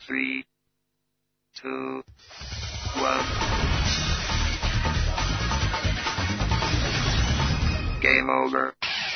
3, 2, 1. Game over.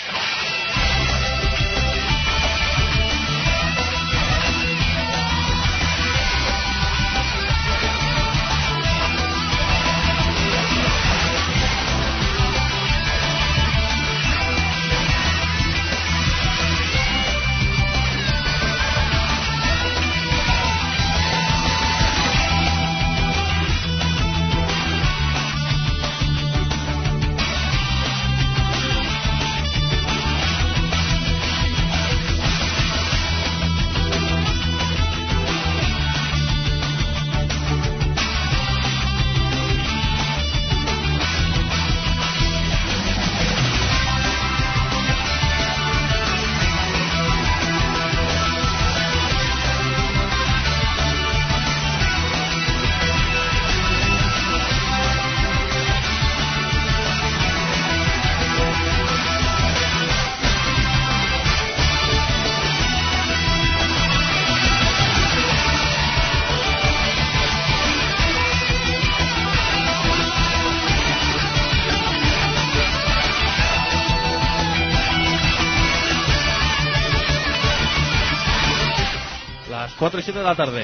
Las 4 y 7 de la tarde.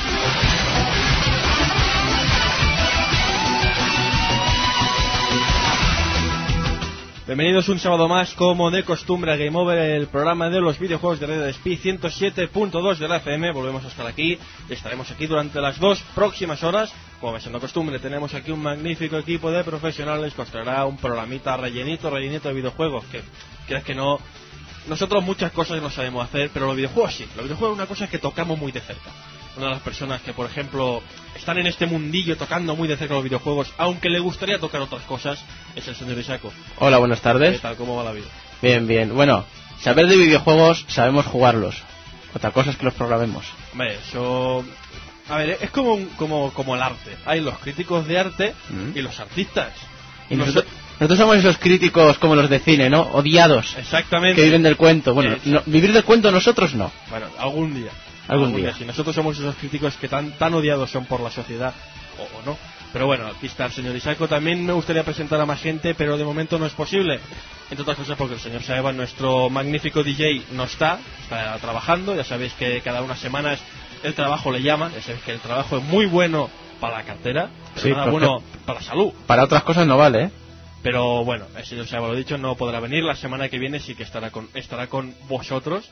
Bienvenidos un sábado más, como de costumbre, a Game Over, el programa de los videojuegos de Radio Despí 107.2 de la FM. Volvemos a estar aquí y estaremos aquí durante las 2 próximas horas. Como va siendo costumbre, tenemos aquí un magnífico equipo de profesionales que os traerá un programita rellenito de videojuegos, que crees que no. Nosotros muchas cosas no sabemos hacer, pero los videojuegos sí. Los videojuegos es una cosa que tocamos muy de cerca. Una de las personas que, por ejemplo, están en este mundillo tocando muy de cerca los videojuegos, aunque le gustaría tocar otras cosas, es el señor Isaco. Hola, buenas tardes. ¿Qué tal? ¿Cómo va la vida? Bien, bien. Bueno, saber de videojuegos, sabemos jugarlos. Otra cosa es que los programemos. Hombre, eso... A ver, es como el arte. Hay los críticos de arte y los artistas. Y nosotros somos esos críticos como los de cine, ¿no? Odiados. Exactamente. Que viven del cuento. Bueno, no, vivir del cuento nosotros no. Bueno, algún día. Algún día. Si nosotros somos esos críticos que tan odiados son por la sociedad, o no. Pero bueno, aquí está el señor Isaco. También me gustaría presentar a más gente, pero de momento no es posible. Entre otras cosas porque el señor Saeva, nuestro magnífico DJ, no está trabajando. Ya sabéis que cada unas semanas el trabajo le llama. Ya sabéis que el trabajo es muy bueno para la cartera, pero sí, nada bueno para la salud. Para otras cosas no vale, ¿eh? Pero bueno, el señor Saeva, lo dicho, no podrá venir. La semana que viene sí que estará con vosotros.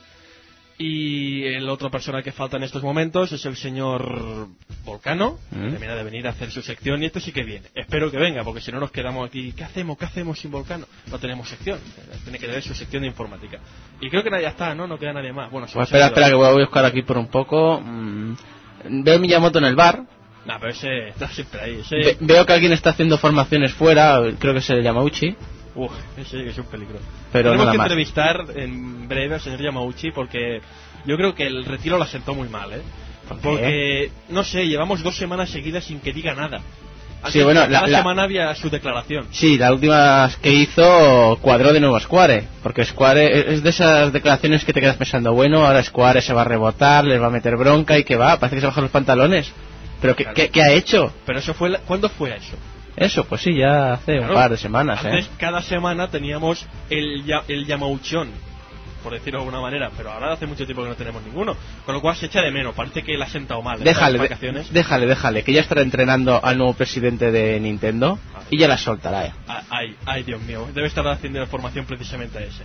Y el otra persona que falta en estos momentos es el señor Volcano. Termina de venir a hacer su sección y esto sí que viene. Espero que venga, porque si no nos quedamos aquí. ¿Qué hacemos sin Volcano? No tenemos sección. Tiene que tener su sección de informática. Y creo que ya está, ¿no? No queda nadie más. Bueno, espera, que voy a buscar aquí por un poco. Veo Miyamoto en el bar. No, pero ese está siempre ahí. Veo que alguien está haciendo formaciones fuera. Creo que es el Yamauchi. Ese es un peligro. Pero tenemos que más. entrevistar en breve al señor Yamauchi, porque yo creo que el retiro lo asentó muy mal, ¿eh? Porque, no sé, llevamos 2 semanas seguidas sin que diga nada. Sí, bueno, la semana había su declaración. Sí, la última que hizo cuadró de nuevo Square, porque Square es de esas declaraciones que te quedas pensando, bueno, ahora Square se va a rebotar, les va a meter bronca y que va, parece que se bajan los pantalones. Pero ¿qué ha hecho? Pero eso fue ¿cuándo fue eso? Eso, pues sí, ya hace un par de semanas. Antes cada semana teníamos el Yamauchón, por decirlo de alguna manera, pero ahora hace mucho tiempo que no tenemos ninguno, con lo cual se echa de menos. Parece que le ha sentado mal. Déjale, que ya estará entrenando al nuevo presidente de Nintendo y ya la soltará. Ay, Dios mío, debe estar haciendo formación precisamente a ese.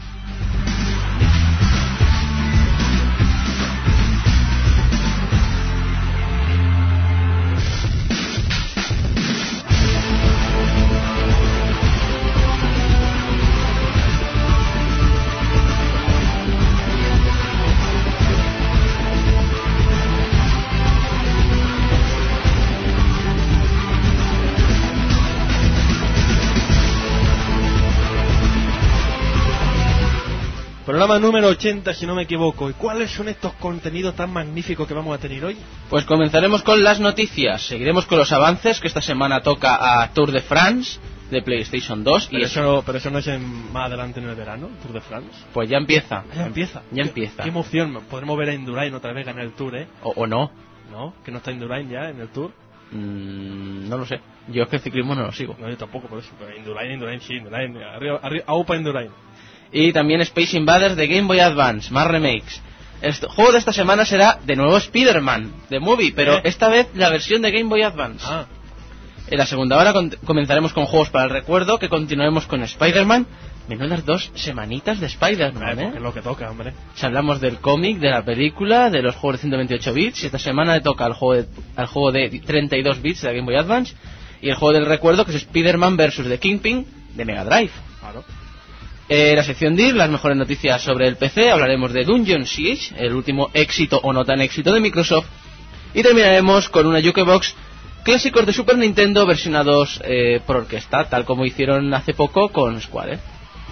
Programa número 80, si no me equivoco. ¿Y cuáles son estos contenidos tan magníficos que vamos a tener hoy? Pues comenzaremos con las noticias. Seguiremos con los avances, que esta semana toca a Tour de France. de PlayStation 2. Pero eso no es más adelante en el verano, Tour de France. Pues ya empieza. Ya empieza. Qué emoción. Podremos ver a Indurain otra vez ganar el Tour, ¿eh? O no. ¿No? ¿Que no está Indurain ya en el Tour? No lo sé. Yo es que el ciclismo no lo sigo. No, yo tampoco, por eso. Pero Indurain, sí, Indurain. Arriba, aupa Indurain. Y también Space Invaders de Game Boy Advance, más remakes. El juego de esta semana será de nuevo Spider-Man, de Movie, pero esta vez la versión de Game Boy Advance. En la segunda hora comenzaremos con juegos para el recuerdo, que continuaremos con Spider-Man. Menudas 2 semanitas de Spider-Man, Es lo que toca, hombre. Si hablamos del cómic, de la película, de los juegos de 128 bits, y esta semana le toca al juego de 32 bits de Game Boy Advance, y el juego del recuerdo, que es Spider-Man vs. The Kingpin de Mega Drive. Claro. La sección DIR, las mejores noticias sobre el PC, hablaremos de Dungeon Siege, el último éxito o no tan éxito de Microsoft, y terminaremos con una Jukebox clásicos de Super Nintendo versionados por orquesta, tal como hicieron hace poco con Square.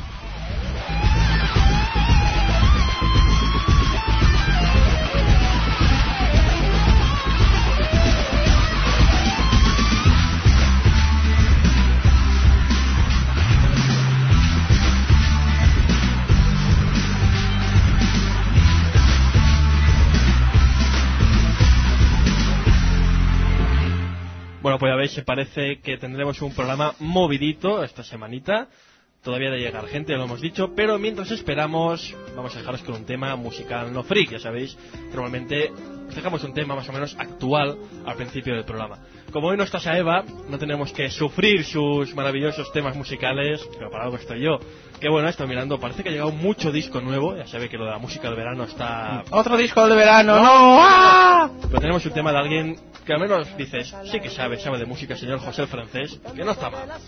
Bueno, pues ya veis, parece que tendremos un programa movidito esta semanita. Todavía de llegar gente, ya lo hemos dicho, pero mientras esperamos, vamos a dejaros con un tema musical no freak, ya sabéis. Normalmente dejamos un tema más o menos actual al principio del programa. Como hoy no está Saeva, no tenemos que sufrir sus maravillosos temas musicales, pero para algo estoy yo. Que bueno, estoy mirando, parece que ha llegado mucho disco nuevo, ya sabe que lo de la música del verano está... ¡Otro disco de verano! ¡No! ¡Ah! Pero tenemos un tema de alguien que al menos dices, sí que sabe de música, señor José el Francés, que no está mal.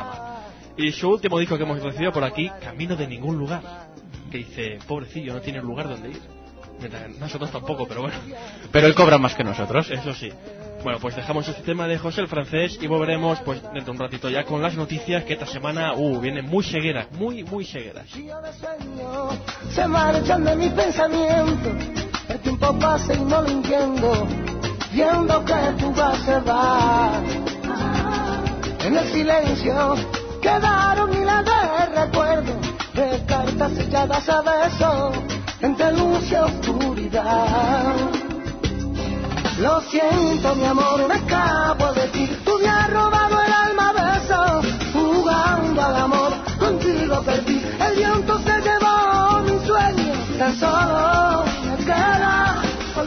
Y su último disco que hemos recibido por aquí, Camino de ningún lugar, que dice, pobrecillo, no tiene lugar donde ir. Nosotros tampoco, pero bueno. Pero él cobra más que nosotros. Eso sí. Bueno, pues dejamos este tema de José el Francés y volveremos pues dentro de un ratito ya con las noticias que esta semana vienen muy segueras, muy segueras. Se marchan de mi pensamiento, el tiempo pasa y no lo entiendo, viendo que tu vas se va. En el silencio quedaron miles de recuerdos, de cartas selladas a besos, entre luz y oscuridad. Lo siento, mi amor, me escapo de ti. Tú me has robado el alma a besos, jugando al amor, contigo perdí. El viento se llevó mi sueño, tan solo me queda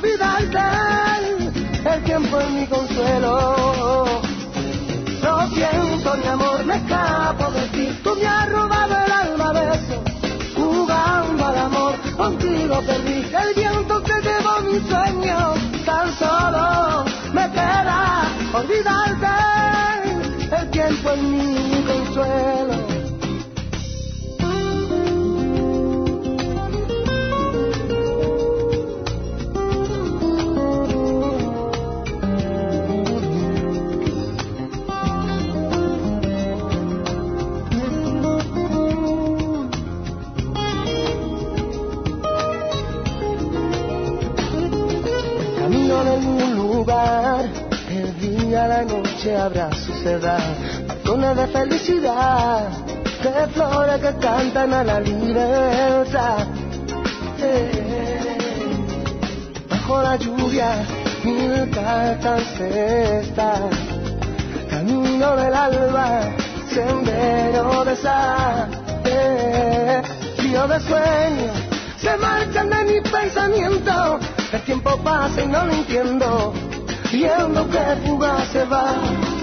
olvidarte. El tiempo es mi consuelo. Lo siento, mi amor, me escapo de ti. Tú me has robado el alma a besos, jugando al amor, contigo perdí. El viento se llevó mi sueño, tan solo me queda olvidarte. El tiempo es mi consuelo. El día, la noche habrá su sedad, balcones de felicidad, de flores que cantan a la libertad. Bajo la lluvia, mil cartas están, camino del alba, sendero de sal, río de sueños, se marchan de mi pensamiento. El tiempo pasa y no lo entiendo, viendo que fugaz se va.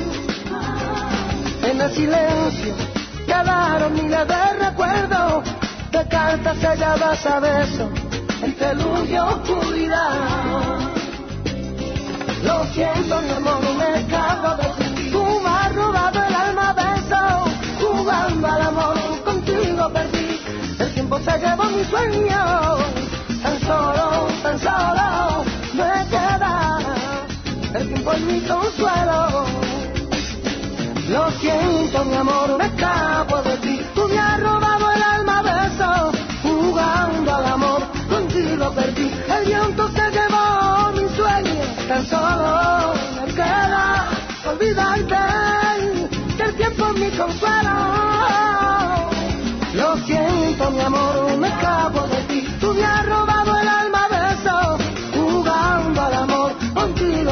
En el silencio quedaron miles de recuerdos, de cartas selladas a besos, entre luz y oscuridad. Lo siento, mi amor, me escapo de ti. Tú me has robado el alma a besos, jugando al amor, contigo perdí. El tiempo se llevó mi sueño, tan solo me queda. El tiempo es mi consuelo. Lo siento, mi amor, me escapo de ti. Tú me has robado el alma a besos, jugando al amor, contigo perdí. El viento se llevó mi sueño, tan solo me queda olvidarte. Que el tiempo es mi consuelo.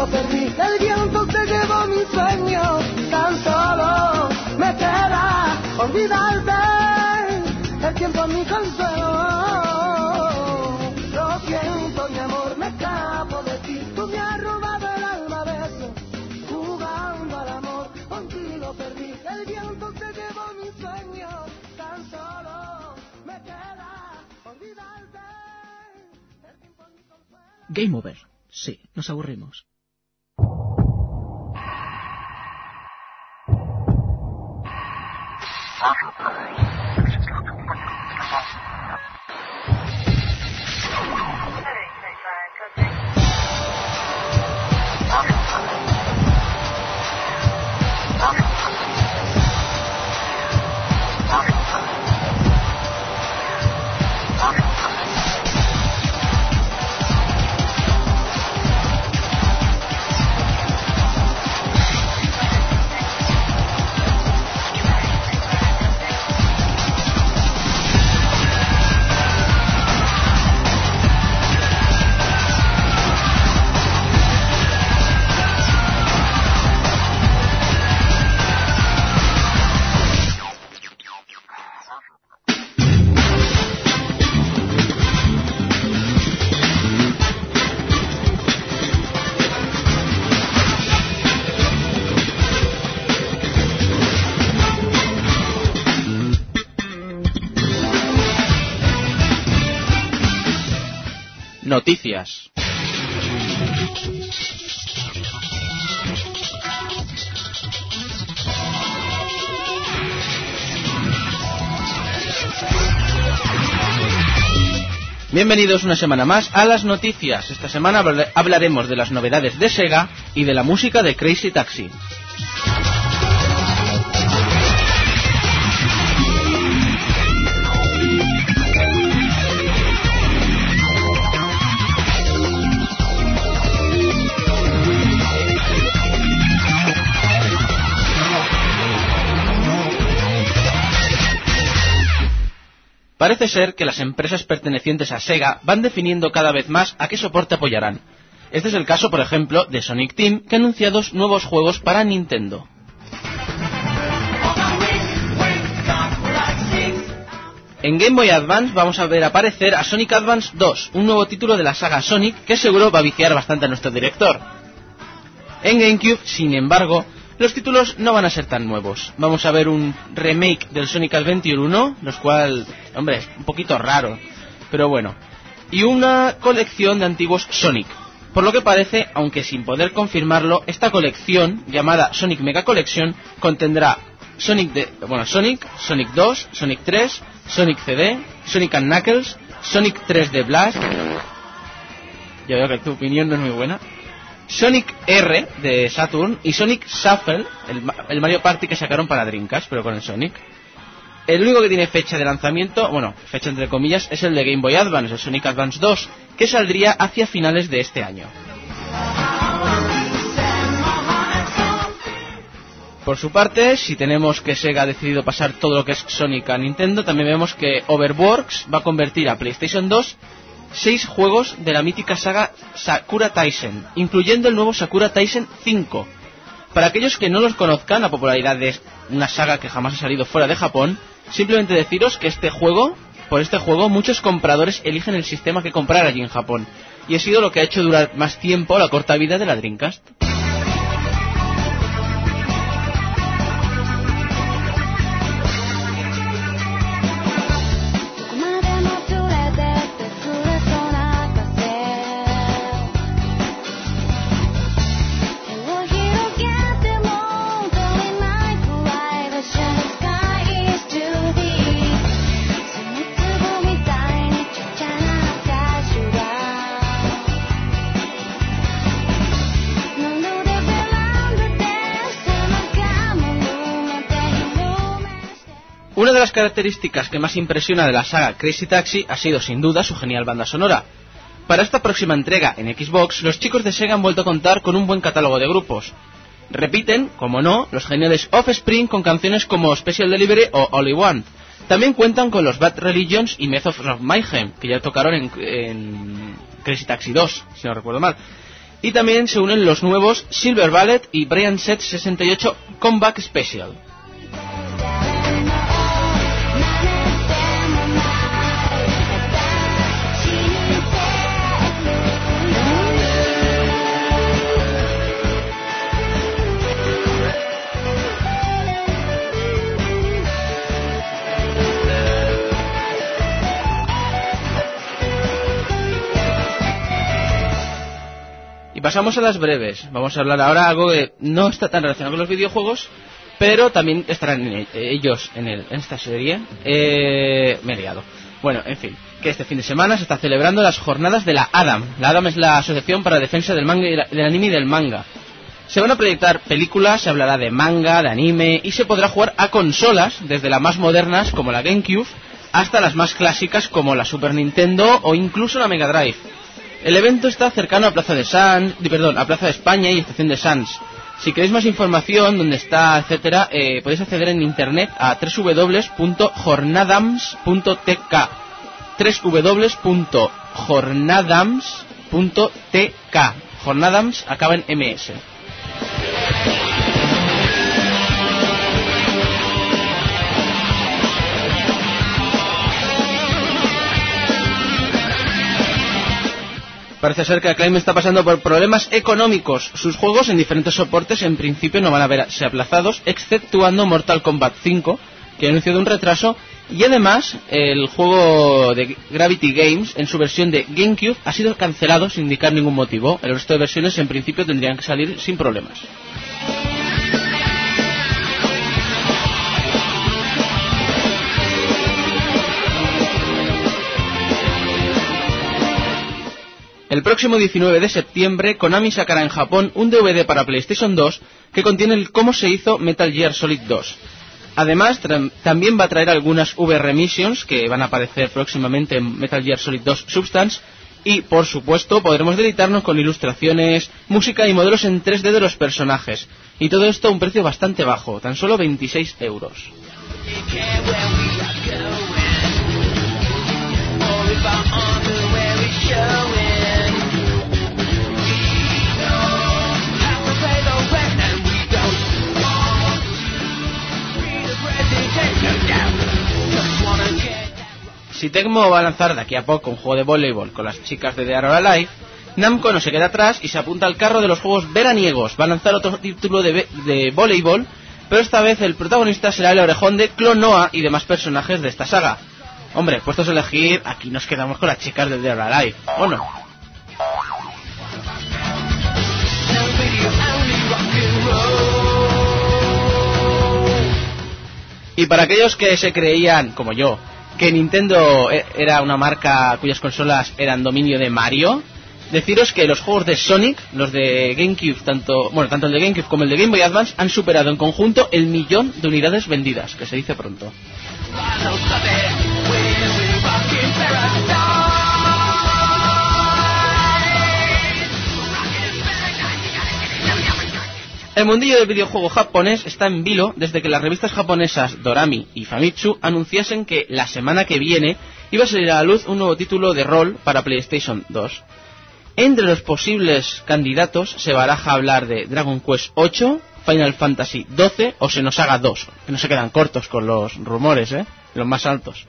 perdí, el viento se llevó mi sueño, tan solo me queda olvidarte, el tiempo mi consuelo. Lo siento, mi amor, me escapo de ti, tú me has robado el alma, beso, jugando al amor, contigo perdí, el viento se llevó mi sueño, tan solo me queda olvidarte, el tiempo mi consuelo. Game over. Sí, nos aburrimos. Noticias. Bienvenidos una semana más a las noticias. Esta semana hablaremos de las novedades de Sega y de la música de Crazy Taxi. Parece ser que las empresas pertenecientes a Sega van definiendo cada vez más a qué soporte apoyarán. Este es el caso, por ejemplo, de Sonic Team, que anuncia 2 nuevos juegos para Nintendo. En Game Boy Advance vamos a ver aparecer a Sonic Advance 2, un nuevo título de la saga Sonic que seguro va a viciar bastante a nuestro director. En GameCube, sin embargo, los títulos no van a ser tan nuevos. Vamos a ver un remake del Sonic Adventure 1, los cual, hombre, es un poquito raro, pero bueno. Y una colección de antiguos Sonic. Por lo que parece, aunque sin poder confirmarlo, esta colección, llamada Sonic Mega Collection, contendrá Sonic, Sonic 2, Sonic 3, Sonic CD, Sonic & Knuckles, Sonic 3D Blast... Yo veo que tu opinión no es muy buena. Sonic R de Saturn y Sonic Shuffle, el Mario Party que sacaron para Dreamcast, pero con el Sonic. El único que tiene fecha de lanzamiento, bueno, fecha entre comillas, es el de Game Boy Advance, el Sonic Advance 2, que saldría hacia finales de este año. Por su parte, si tenemos que Sega ha decidido pasar todo lo que es Sonic a Nintendo, también vemos que Overworks va a convertir a PlayStation 2 6 juegos de la mítica saga Sakura Taisen, incluyendo el nuevo Sakura Taisen 5. Para aquellos que no los conozcan, la popularidad de una saga que jamás ha salido fuera de Japón, simplemente deciros que por este juego muchos compradores eligen el sistema que comprar allí en Japón, y ha sido lo que ha hecho durar más tiempo la corta vida de la Dreamcast. Una de las características que más impresiona de la saga Crazy Taxi ha sido sin duda su genial banda sonora. Para esta próxima entrega en Xbox, los chicos de Sega han vuelto a contar con un buen catálogo de grupos. Repiten, como no, los geniales Offspring con canciones como Special Delivery o Only One. También cuentan con los Bad Religions y Method of Mayhem, que ya tocaron en Crazy Taxi 2, si no recuerdo mal. Y también se unen los nuevos Silver Bullet y Brian Set 68 Comeback Special. Y pasamos a las breves. Vamos a hablar ahora algo que no está tan relacionado con los videojuegos, pero también estarán ellos en esta serie. Me he liado. Bueno, en fin, que este fin de semana se está celebrando las jornadas de la ADAM. La ADAM es la Asociación para la Defensa del Manga y del Anime y del Manga. Se van a proyectar películas, se hablará de manga, de anime, y se podrá jugar a consolas, desde las más modernas como la GameCube hasta las más clásicas como la Super Nintendo o incluso la Mega Drive. El evento está cercano a Plaza de España y Estación de Sants. Si queréis más información, dónde está, etcétera, podéis acceder en internet a www.jornadams.tk. www.jornadams.tk. Jornadams acaba en MS. Parece ser que Acclaim está pasando por problemas económicos. Sus juegos en diferentes soportes en principio no van a verse aplazados, exceptuando Mortal Kombat 5, que ha anunciado un retraso, y además el juego de Gravity Games en su versión de GameCube ha sido cancelado sin indicar ningún motivo. El resto de versiones en principio tendrían que salir sin problemas. El próximo 19 de septiembre, Konami sacará en Japón un DVD para PlayStation 2 que contiene el cómo se hizo Metal Gear Solid 2. Además, también va a traer algunas VR Missions que van a aparecer próximamente en Metal Gear Solid 2 Substance. Y, por supuesto, podremos deleitarnos con ilustraciones, música y modelos en 3D de los personajes. Y todo esto a un precio bastante bajo, tan solo 26 €. Si Tecmo va a lanzar de aquí a poco un juego de voleibol con las chicas de Dead or Alive, Namco no se queda atrás y se apunta al carro de los juegos veraniegos. Va a lanzar otro título de voleibol, pero esta vez el protagonista será el orejón de Clonoa y demás personajes de esta saga. Hombre, puestos a elegir, aquí nos quedamos con las chicas de Dead or Alive, ¿o no? Y para aquellos que se creían, como yo, que Nintendo era una marca cuyas consolas eran dominio de Mario, deciros que los juegos de Sonic, los de GameCube, tanto el de GameCube como el de Game Boy Advance, han superado en conjunto el 1.000.000 de unidades vendidas, que se dice pronto. El mundillo del videojuego japonés está en vilo desde que las revistas japonesas Dorami y Famitsu anunciasen que la semana que viene iba a salir a la luz un nuevo título de rol para PlayStation 2. Entre los posibles candidatos se baraja hablar de Dragon Quest 8, Final Fantasy 12 o Xenosaga 2, que no se quedan cortos con los rumores, los más altos.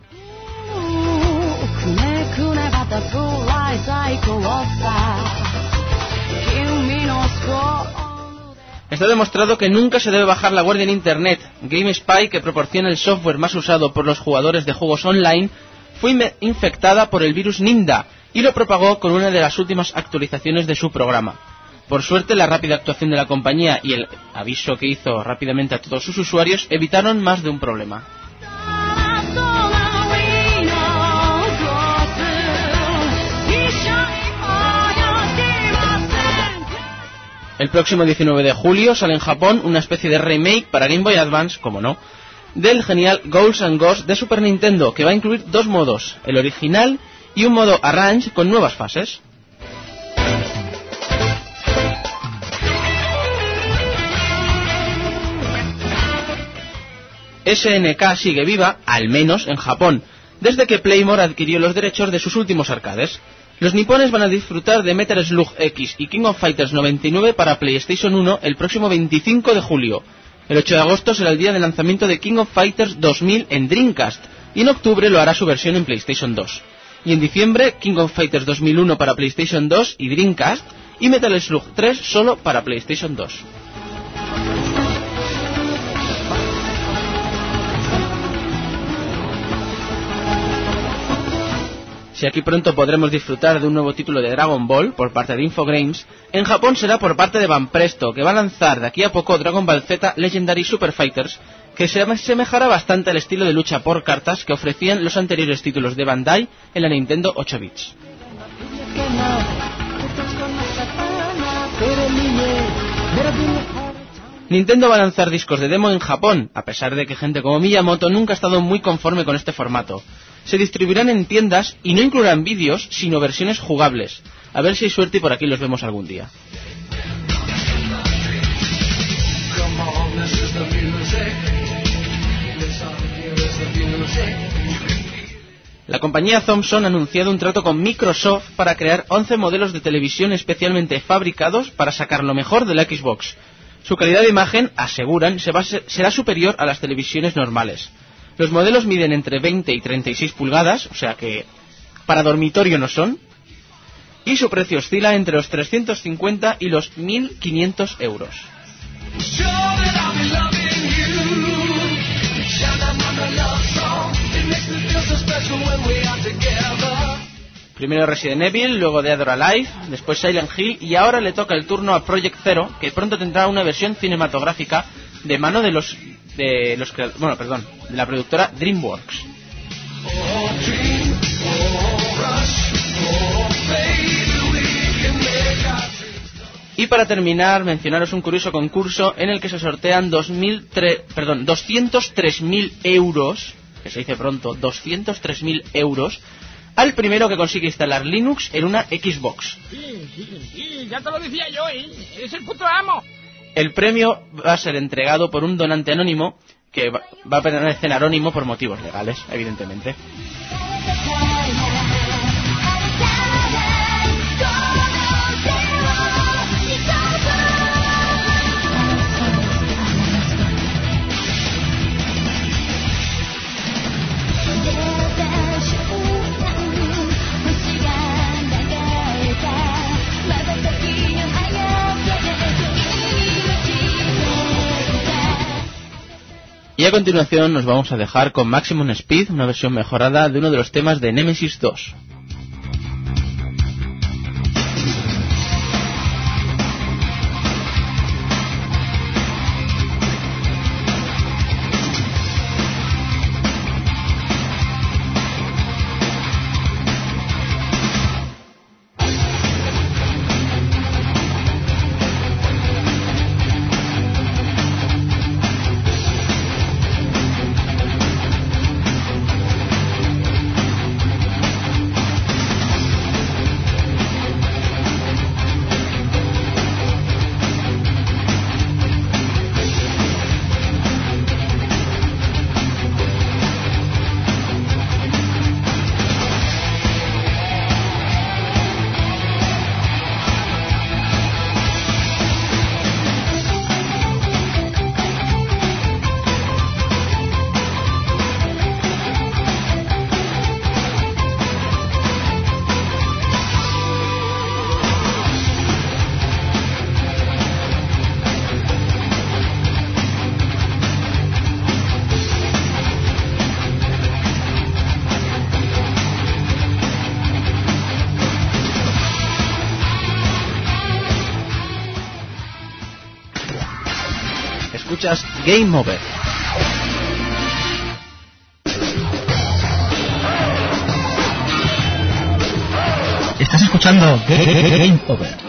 Está demostrado que nunca se debe bajar la guardia en Internet. GameSpy, que proporciona el software más usado por los jugadores de juegos online, fue infectada por el virus Nimda y lo propagó con una de las últimas actualizaciones de su programa. Por suerte, la rápida actuación de la compañía y el aviso que hizo rápidamente a todos sus usuarios evitaron más de un problema. El próximo 19 de julio sale en Japón una especie de remake para Game Boy Advance, como no, del genial Ghouls and Ghosts de Super Nintendo, que va a incluir dos modos, el original y un modo Arrange con nuevas fases. SNK sigue viva, al menos en Japón, desde que Playmore adquirió los derechos de sus últimos arcades. Los nipones van a disfrutar de Metal Slug X y King of Fighters 99 para PlayStation 1 el próximo 25 de julio. El 8 de agosto será el día de lanzamiento de King of Fighters 2000 en Dreamcast, y en octubre lo hará su versión en PlayStation 2. Y en diciembre, King of Fighters 2001 para PlayStation 2 y Dreamcast, y Metal Slug 3 solo para PlayStation 2. Si aquí pronto podremos disfrutar de un nuevo título de Dragon Ball por parte de Infogrames, en Japón será por parte de Banpresto, que va a lanzar de aquí a poco Dragon Ball Z Legendary Super Fighters, que se asemejará bastante al estilo de lucha por cartas que ofrecían los anteriores títulos de Bandai en la Nintendo 8 bits. Nintendo va a lanzar discos de demo en Japón, a pesar de que gente como Miyamoto nunca ha estado muy conforme con este formato. Se distribuirán en tiendas y no incluirán vídeos, sino versiones jugables. A ver si hay suerte y por aquí los vemos algún día. La compañía Thomson ha anunciado un trato con Microsoft para crear 11 modelos de televisión especialmente fabricados para sacar lo mejor de la Xbox. Su calidad de imagen, aseguran, será superior a las televisiones normales. Los modelos miden entre 20 y 36 pulgadas, o sea que para dormitorio no son, y su precio oscila entre los 350 y los 1.500 euros. Primero Resident Evil, luego Dead or Alive, después Silent Hill y ahora le toca el turno a Project Zero, que pronto tendrá una versión cinematográfica de mano de la productora DreamWorks. Y para terminar, mencionaros un curioso concurso en el que se sortean 203.000 euros, que se dice pronto, 203.000 euros, al primero que consigue instalar Linux en una Xbox. Sí, ya te lo decía yo, es el puto amo. El premio va a ser entregado por un donante anónimo, que va a permanecer anónimo por motivos legales, evidentemente. Y a continuación nos vamos a dejar con Maximum Speed, una versión mejorada de uno de los temas de Nemesis 2. Escuchas Game Over. Estás escuchando Game Over.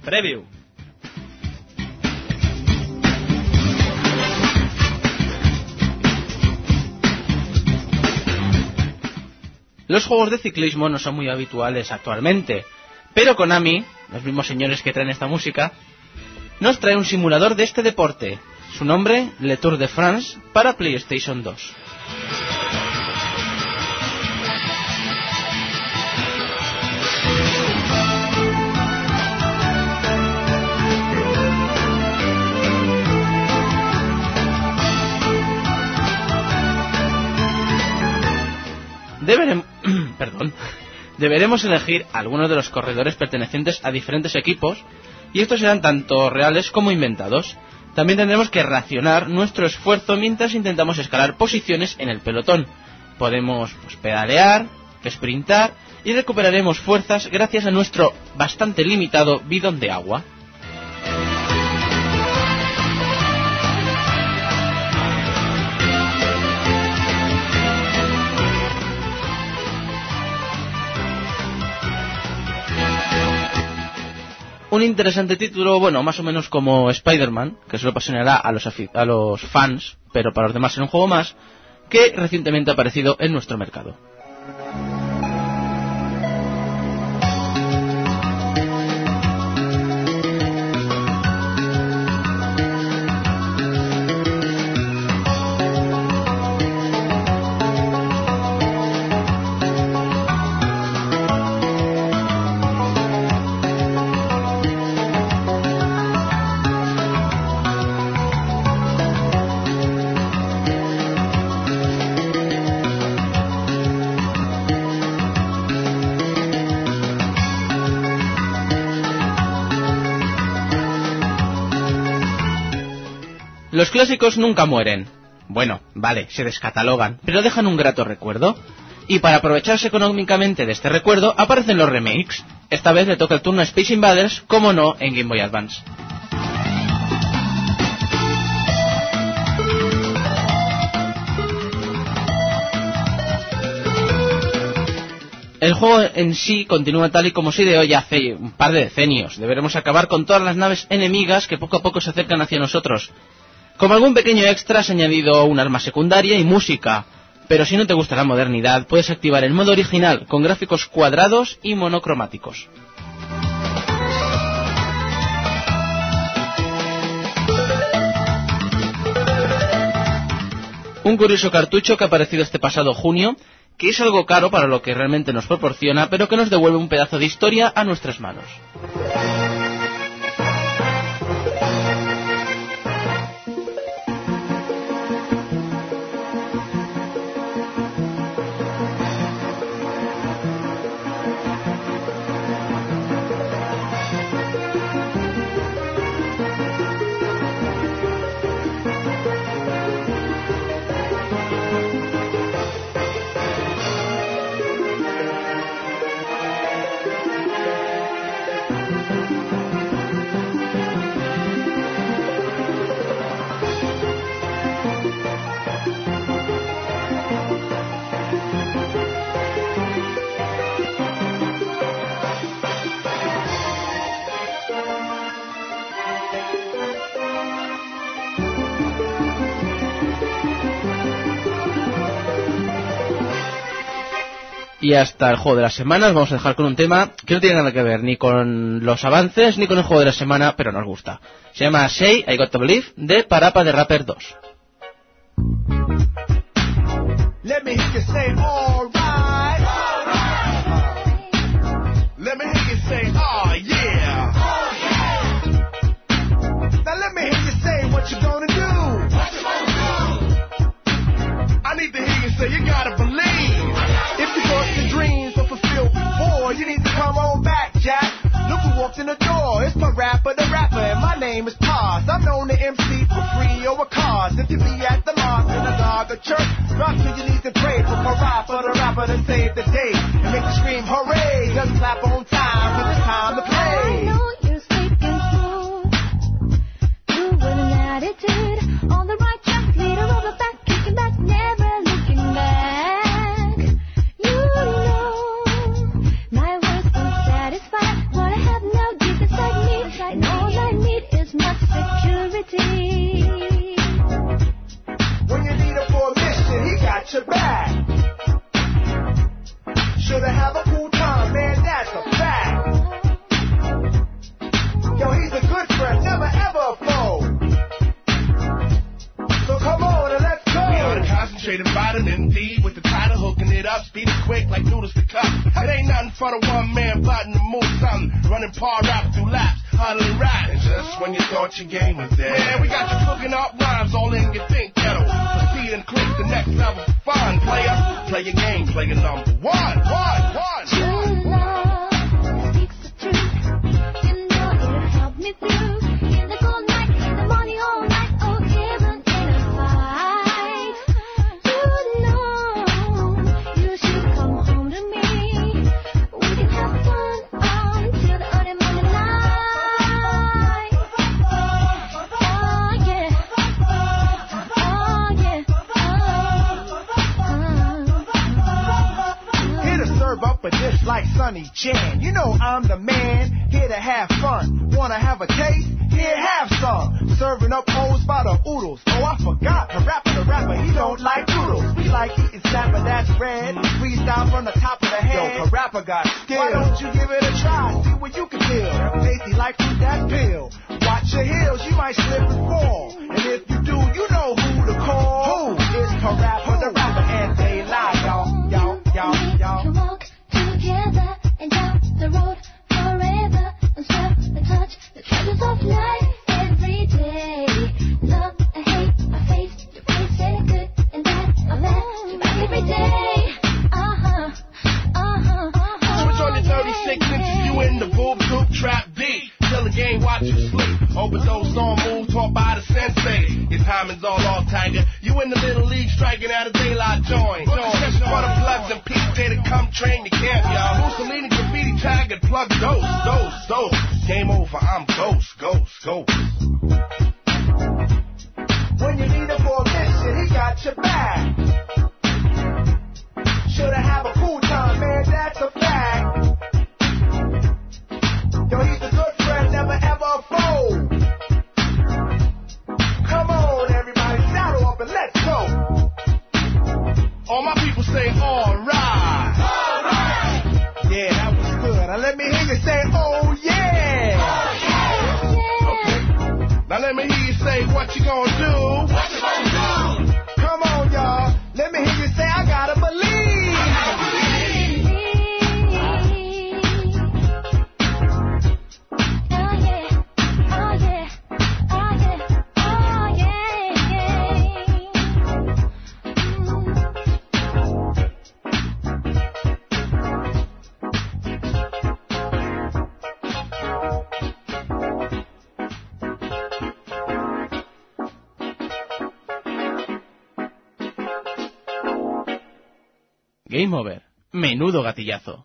Preview. Los juegos de ciclismo no son muy habituales actualmente, pero Konami, los mismos señores que traen esta música, nos trae un simulador de este deporte. Su nombre, Le Tour de France, para PlayStation 2. Deberemos elegir algunos de los corredores pertenecientes a diferentes equipos, y estos serán tanto reales como inventados. También tendremos que racionar nuestro esfuerzo mientras intentamos escalar posiciones en el pelotón. Podemos pedalear, sprintar y recuperaremos fuerzas gracias a nuestro bastante limitado bidón de agua. Un interesante título, bueno, más o menos como Spider-Man, que solo apasionará a los fans, pero para los demás será un juego más, que recientemente ha aparecido en nuestro mercado. Los clásicos nunca mueren. Bueno, vale, se descatalogan, pero dejan un grato recuerdo. Y para aprovecharse económicamente de este recuerdo, aparecen los remakes. Esta vez le toca el turno a Space Invaders, como no, en Game Boy Advance. El juego en sí continúa tal y como se ideó ya hace un par de decenios. Deberemos acabar con todas las naves enemigas que poco a poco se acercan hacia nosotros. Como algún pequeño extra se ha añadido un arma secundaria y música, pero si no te gusta la modernidad puedes activar el modo original con gráficos cuadrados y monocromáticos. Un curioso cartucho que ha aparecido este pasado junio, que es algo caro para lo que realmente nos proporciona, pero que nos devuelve un pedazo de historia a nuestras manos. Y hasta el juego de la semana os vamos a dejar con un tema que no tiene nada que ver ni con los avances ni con el juego de la semana, pero nos gusta. Se llama Say I Got to Believe de Parappa the Rapper 2. Let me hear you say all right. All right. Let me hear you say oh yeah. Oh yeah. Now let me hear you say what you gonna do. What you gonna do? I need to hear you say you gotta believe. If you thought your dreams were fulfilled before, you need to come on back, Jack. Look who walked in the door. It's Parappa the Rapper, and my name is Paz. I'm known to MC for free or a cause. If you be at the mosque, synagogue, or church, drop to your knees and pray for Parappa the Rapper to save the day and make you scream hooray. Just clap on time, 'cause it's time to play. I know you're speaking true. You with an attitude on the right track, leader of the pack, kicking back, never looking back. My words won't satisfy what I have now deep inside me. front of one man plotting to move something, running par rap through laps, huddling rap. And just when you thought your game was dead, man, we got you cooking up rhymes all in your think kettle. Proceed and click the next level fun, player. Play your game, player number one. True love speaks the truth. You know it'll help me through. In the cold night, in the morning, all night, oh, even in a fight. You know you should come home to me. We can have fun until the early morning light. Oh yeah, Here to serve up a dish like Sonny Chan. You know I'm the man, here to have fun. Wanna have a taste? Here, have some. Serving up O's by the oodles. Oh, I forgot, the rapper, he don't like noodles. We like eating snapper that's red. Freestyle from the top of the head. Yo, the rapper got skill. Why don't you give it a try? See what you can feel. Tasty like fruit that pill. Watch your heels, you might slip and fall. And if you do, you know who to call. Who? It's the rapper, and they lie, y'all. To walk together and down the road forever and swap and touch the treasures of life every day. Love and hate, I face the place and good and bad. I'm mad to back every day. Switch on your 36 inches, you in the boob tube trap beat. Till the game, watch you sleep. Overdose on move, taught by the sensei. Your timing's all off, Tiger. You in the little league, striking out a daylight joint. For the bloods and peace, day to come train the camp, y'all. Mussolini, graffiti, tag, and plug dose. Game over, I'm ghost. When you need him for a mission, he got your back. Shoulda have a cool time, man, that's a fact. Yo, he's a good friend, never ever a foe. Come on, everybody, saddle up and let's go. All my people say, alright. Yeah, that was good. Now let me hear you say, oh yeah. Okay. Now let me hear you say, what you gonna do? Come on, y'all. Let me hear you say, I gotta believe. Game over. Menudo gatillazo.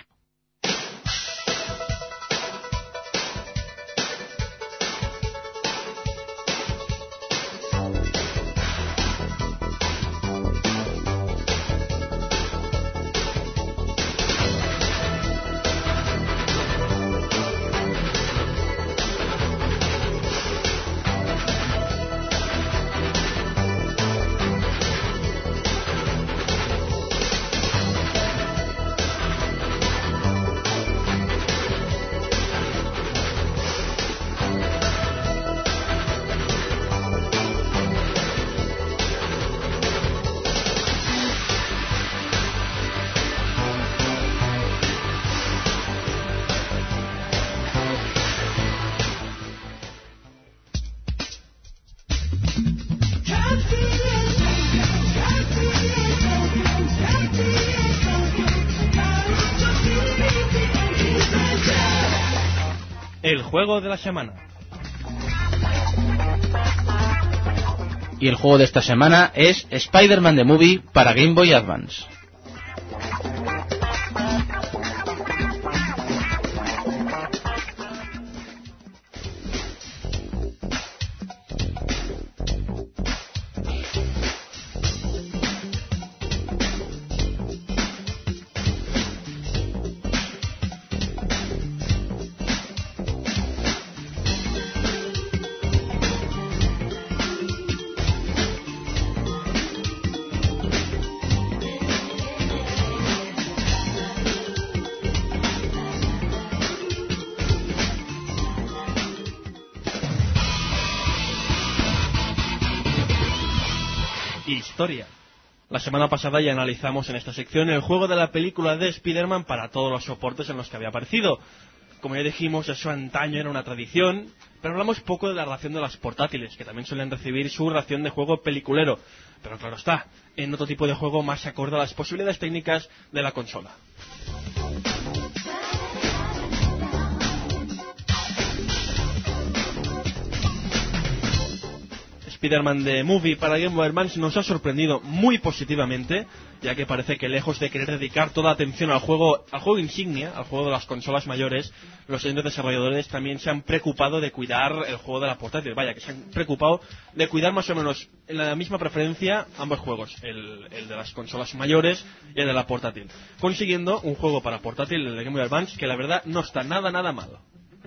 El juego de la semana. Y el juego de esta semana es Spider-Man The Movie para Game Boy Advance. Historia. La semana pasada ya analizamos en esta sección el juego de la película de Spider-Man para todos los soportes en los que había aparecido. Como ya dijimos, eso antaño era una tradición, pero hablamos poco de la ración de las portátiles, que también suelen recibir su ración de juego peliculero. Pero claro está, en otro tipo de juego más acorde a las posibilidades técnicas de la consola. Spider-Man The Movie para Game Boy Advance nos ha sorprendido muy positivamente, ya que parece que lejos de querer dedicar toda atención al juego insignia, al juego de las consolas mayores, los señores desarrolladores también se han preocupado de cuidar el juego de la portátil. Vaya, que se han preocupado de cuidar más o menos en la misma preferencia ambos juegos, el de las consolas mayores y el de la portátil, consiguiendo un juego para portátil, el de Game Boy Advance, que la verdad no está nada malo.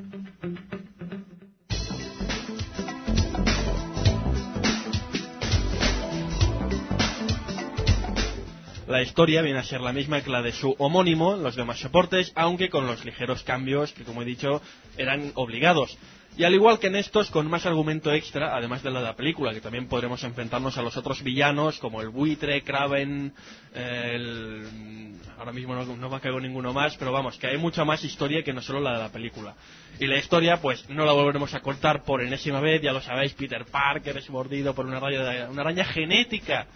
La historia viene a ser la misma que la de su homónimo en los demás soportes, aunque con los ligeros cambios que, como he dicho, eran obligados. Y al igual que en estos, con más argumento extra, además de la película, que también podremos enfrentarnos a los otros villanos, como el Buitre, Kraven, ahora mismo no me caigo ninguno más, pero vamos, que hay mucha más historia que no solo la de la película. Y la historia, pues, no la volveremos a contar por enésima vez, ya lo sabéis, Peter Parker es mordido por una araña genética.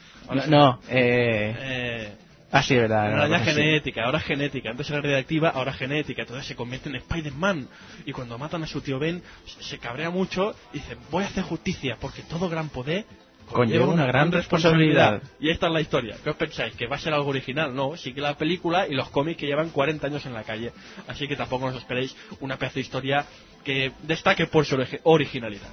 Sí, verdad. Ahora ya genética, ahora genética. Antes era radiactiva, ahora genética. Entonces se convierte en Spider-Man. Y cuando matan a su tío Ben, se cabrea mucho y dice, voy a hacer justicia, porque todo gran poder conlleva una gran responsabilidad. Y esta es la historia. ¿Qué os pensáis? ¿Que va a ser algo original? No, sí que la película y los cómics que llevan 40 años en la calle. Así que tampoco os esperéis una pedazo de historia que destaque por su originalidad.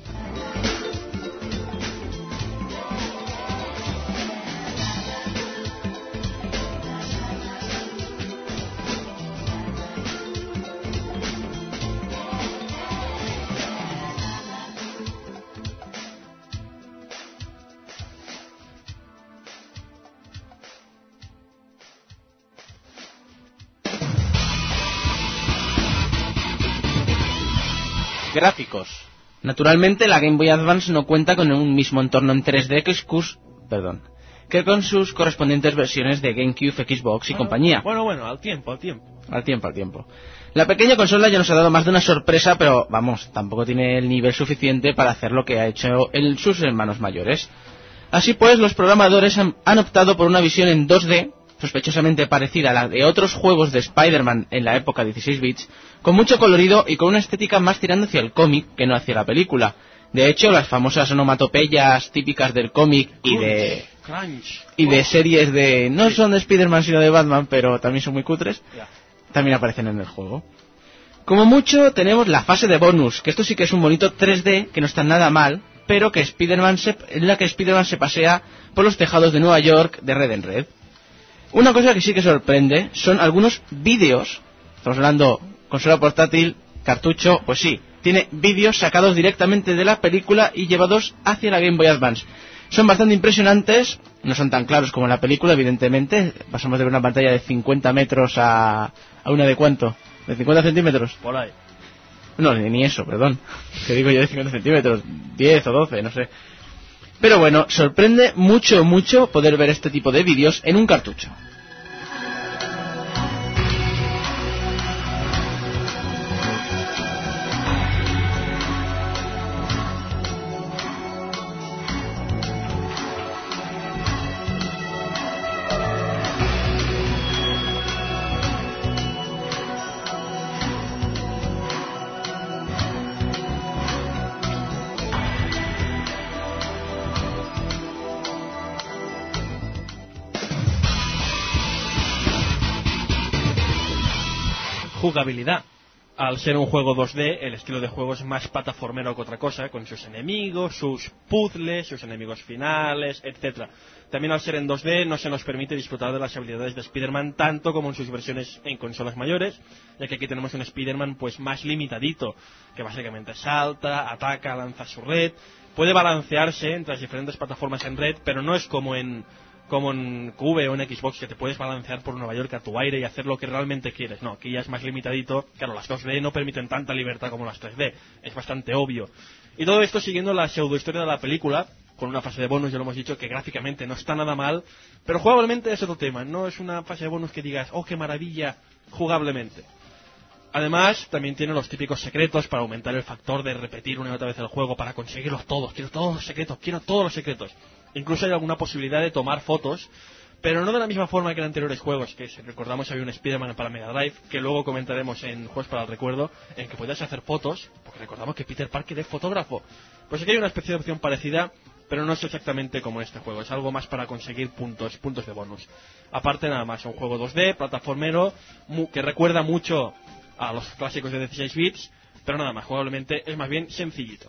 Gráficos. Naturalmente, la Game Boy Advance no cuenta con un mismo entorno en 3D que con sus correspondientes versiones de GameCube, Xbox y compañía. Bueno, al tiempo. Al tiempo. La pequeña consola ya nos ha dado más de una sorpresa, pero vamos, tampoco tiene el nivel suficiente para hacer lo que ha hecho sus hermanos mayores. Así pues, los programadores han optado por una visión en 2D, sospechosamente parecida a la de otros juegos de Spider-Man en la época 16 bits, con mucho colorido y con una estética más tirando hacia el cómic que no hacia la película. De hecho, las famosas onomatopeyas típicas del cómic y de series de... no son de Spider-Man sino de Batman, pero también son muy cutres, también aparecen en el juego. Como mucho tenemos la fase de bonus, que esto sí que es un bonito 3D, que no está nada mal, pero que en la que Spider-Man se pasea por los tejados de Nueva York de red en red. Una cosa que sí que sorprende son algunos vídeos. Estamos hablando consola portátil, cartucho, pues sí, tiene vídeos sacados directamente de la película y llevados hacia la Game Boy Advance. Son bastante impresionantes, no son tan claros como en la película, evidentemente. Pasamos de ver una pantalla de 50 metros a una de ¿cuánto? ¿De 50 centímetros? Por ahí. No, ni eso, perdón. Que digo yo de 50 centímetros, 10 o 12, no sé. Pero bueno, sorprende mucho poder ver este tipo de vídeos en un cartucho. Jugabilidad. Al ser un juego 2D, el estilo de juego es más plataformero que otra cosa, con sus enemigos, sus puzzles, sus enemigos finales, etc. También al ser en 2D no se nos permite disfrutar de las habilidades de Spider-Man tanto como en sus versiones en consolas mayores, ya que aquí tenemos un Spider-Man pues más limitadito, que básicamente salta, ataca, lanza su red, puede balancearse entre las diferentes plataformas en red, pero no es como en Cube o en Xbox, que te puedes balancear por Nueva York a tu aire y hacer lo que realmente quieres. No, aquí ya es más limitadito. Claro, las 2D no permiten tanta libertad como las 3D. Es bastante obvio. Y todo esto siguiendo la pseudohistoria de la película, con una fase de bonus, ya lo hemos dicho, que gráficamente no está nada mal, pero jugablemente es otro tema, no es una fase de bonus que digas, oh, qué maravilla, jugablemente. Además, también tiene los típicos secretos para aumentar el factor de repetir una y otra vez el juego, para conseguirlos todos. Quiero todos los secretos. Incluso hay alguna posibilidad de tomar fotos, pero no de la misma forma que en anteriores juegos, que si recordamos había un Spider-Man para Mega Drive, que luego comentaremos en Juegos para el Recuerdo, en que podías hacer fotos, porque recordamos que Peter Parker es fotógrafo. Pues aquí hay una especie de opción parecida, pero no es exactamente como en este juego, es algo más para conseguir puntos de bonus. Aparte, nada más, es un juego 2D, plataformero, que recuerda mucho a los clásicos de 16 bits, pero nada más, jugablemente es más bien sencillito.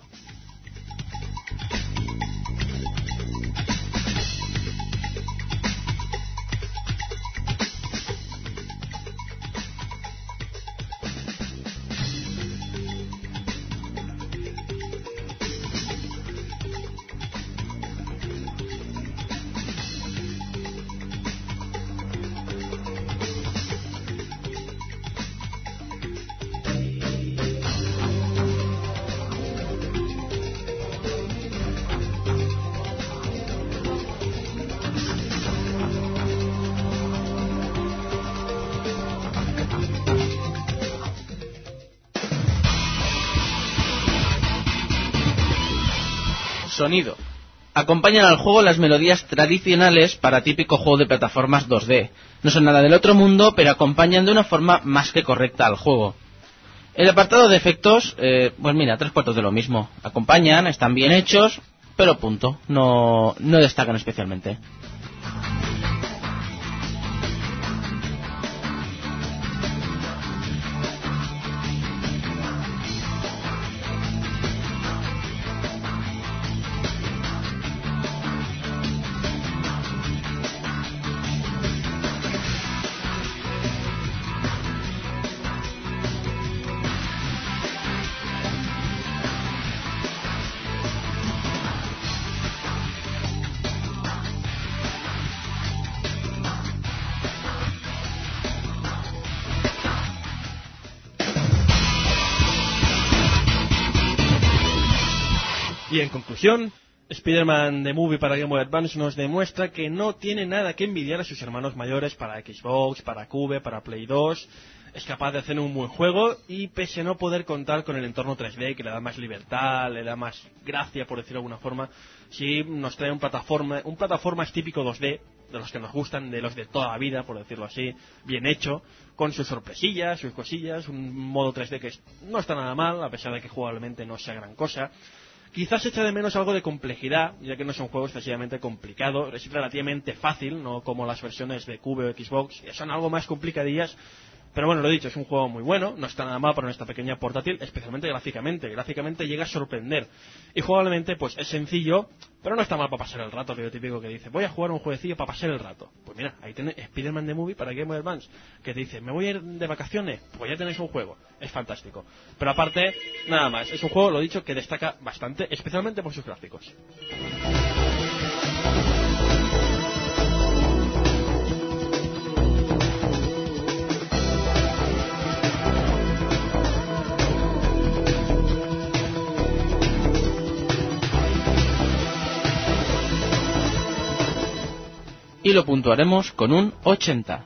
Sonido. Acompañan al juego las melodías tradicionales para típico juego de plataformas 2D. No son nada del otro mundo, pero acompañan de una forma más que correcta al juego. El apartado de efectos, pues mira, 3/4 de lo mismo. Acompañan, están bien hechos, pero punto. No destacan especialmente. Y en conclusión, Spider-Man The Movie para Game Boy Advance nos demuestra que no tiene nada que envidiar a sus hermanos mayores para Xbox, para Cube, para Play 2. Es capaz de hacer un buen juego y pese a no poder contar con el entorno 3D que le da más libertad, le da más gracia, por decirlo de alguna forma, sí nos trae un plataformas típico 2D, de los que nos gustan, de los de toda la vida, por decirlo así, bien hecho, con sus sorpresillas, sus cosillas, un modo 3D que no está nada mal, a pesar de que jugablemente no sea gran cosa. Quizás echa de menos algo de complejidad, ya que no son juegos excesivamente complicados, es relativamente fácil, no como las versiones de Cube o Xbox, que son algo más complicadillas. Pero bueno, lo dicho, es un juego muy bueno, no está nada mal para nuestra pequeña portátil, especialmente gráficamente. Gráficamente llega a sorprender. Y jugablemente, pues es sencillo, pero no está mal para pasar el rato, aquello típico que dice, voy a jugar un jueguecillo para pasar el rato. Pues mira, ahí tenés Spider-Man The Movie para Game Boy Advance, que te dice, me voy a ir de vacaciones, pues ya tenéis un juego. Es fantástico. Pero aparte, nada más, es un juego, lo dicho, que destaca bastante, especialmente por sus gráficos. Y lo puntuaremos con un 80.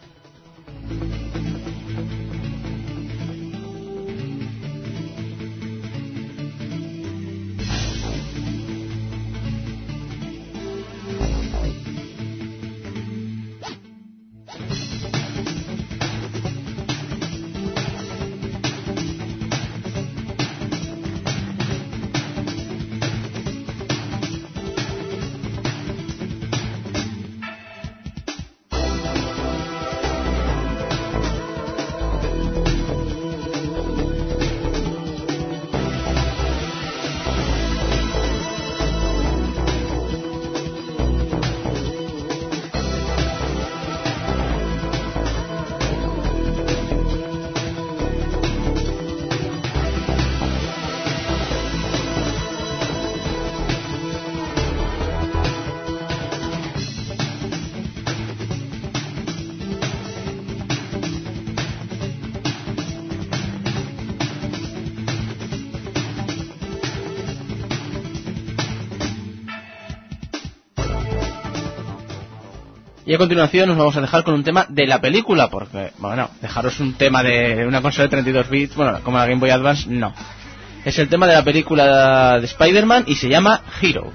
Y a continuación nos vamos a dejar con un tema de la película, porque, bueno, dejaros un tema de una consola de 32 bits, bueno, como la Game Boy Advance, no. Es el tema de la película de Spider-Man y se llama Hero.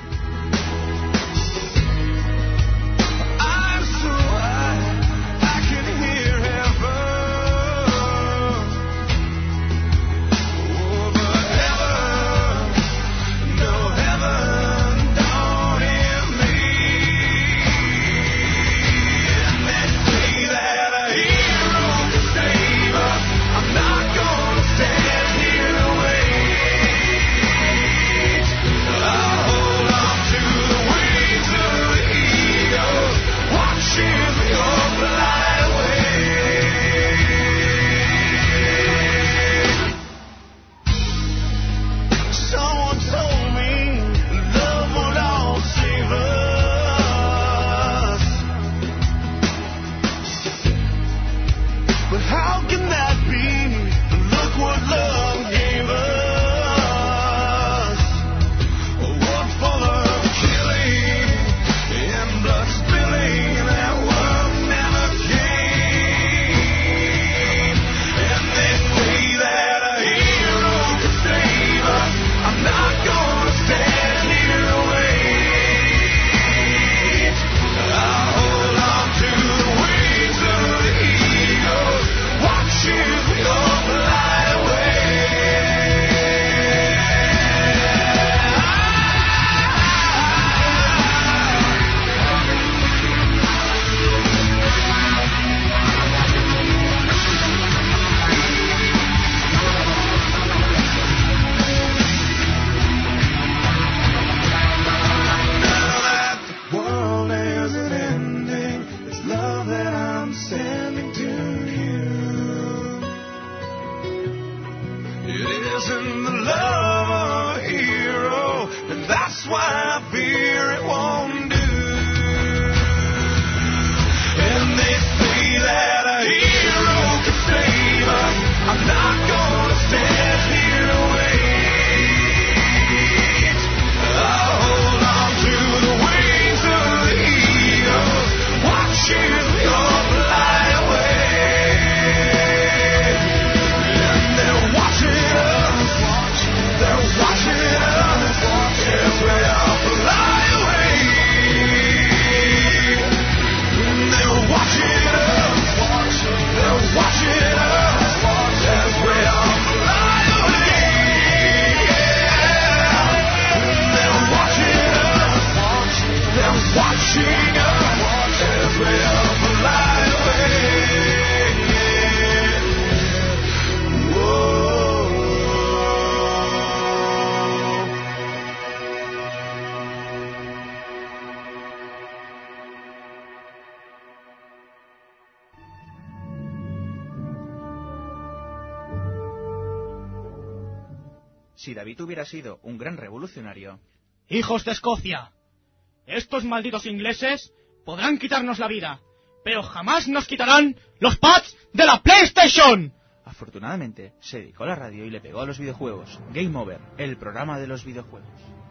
Si David hubiera sido un gran revolucionario... Hijos de Escocia, estos malditos ingleses podrán quitarnos la vida, pero jamás nos quitarán los pads de la PlayStation. Afortunadamente, se dedicó a la radio y le pegó a los videojuegos. Game Over, el programa de los videojuegos.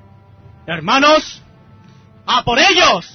Hermanos, ¡a por ellos!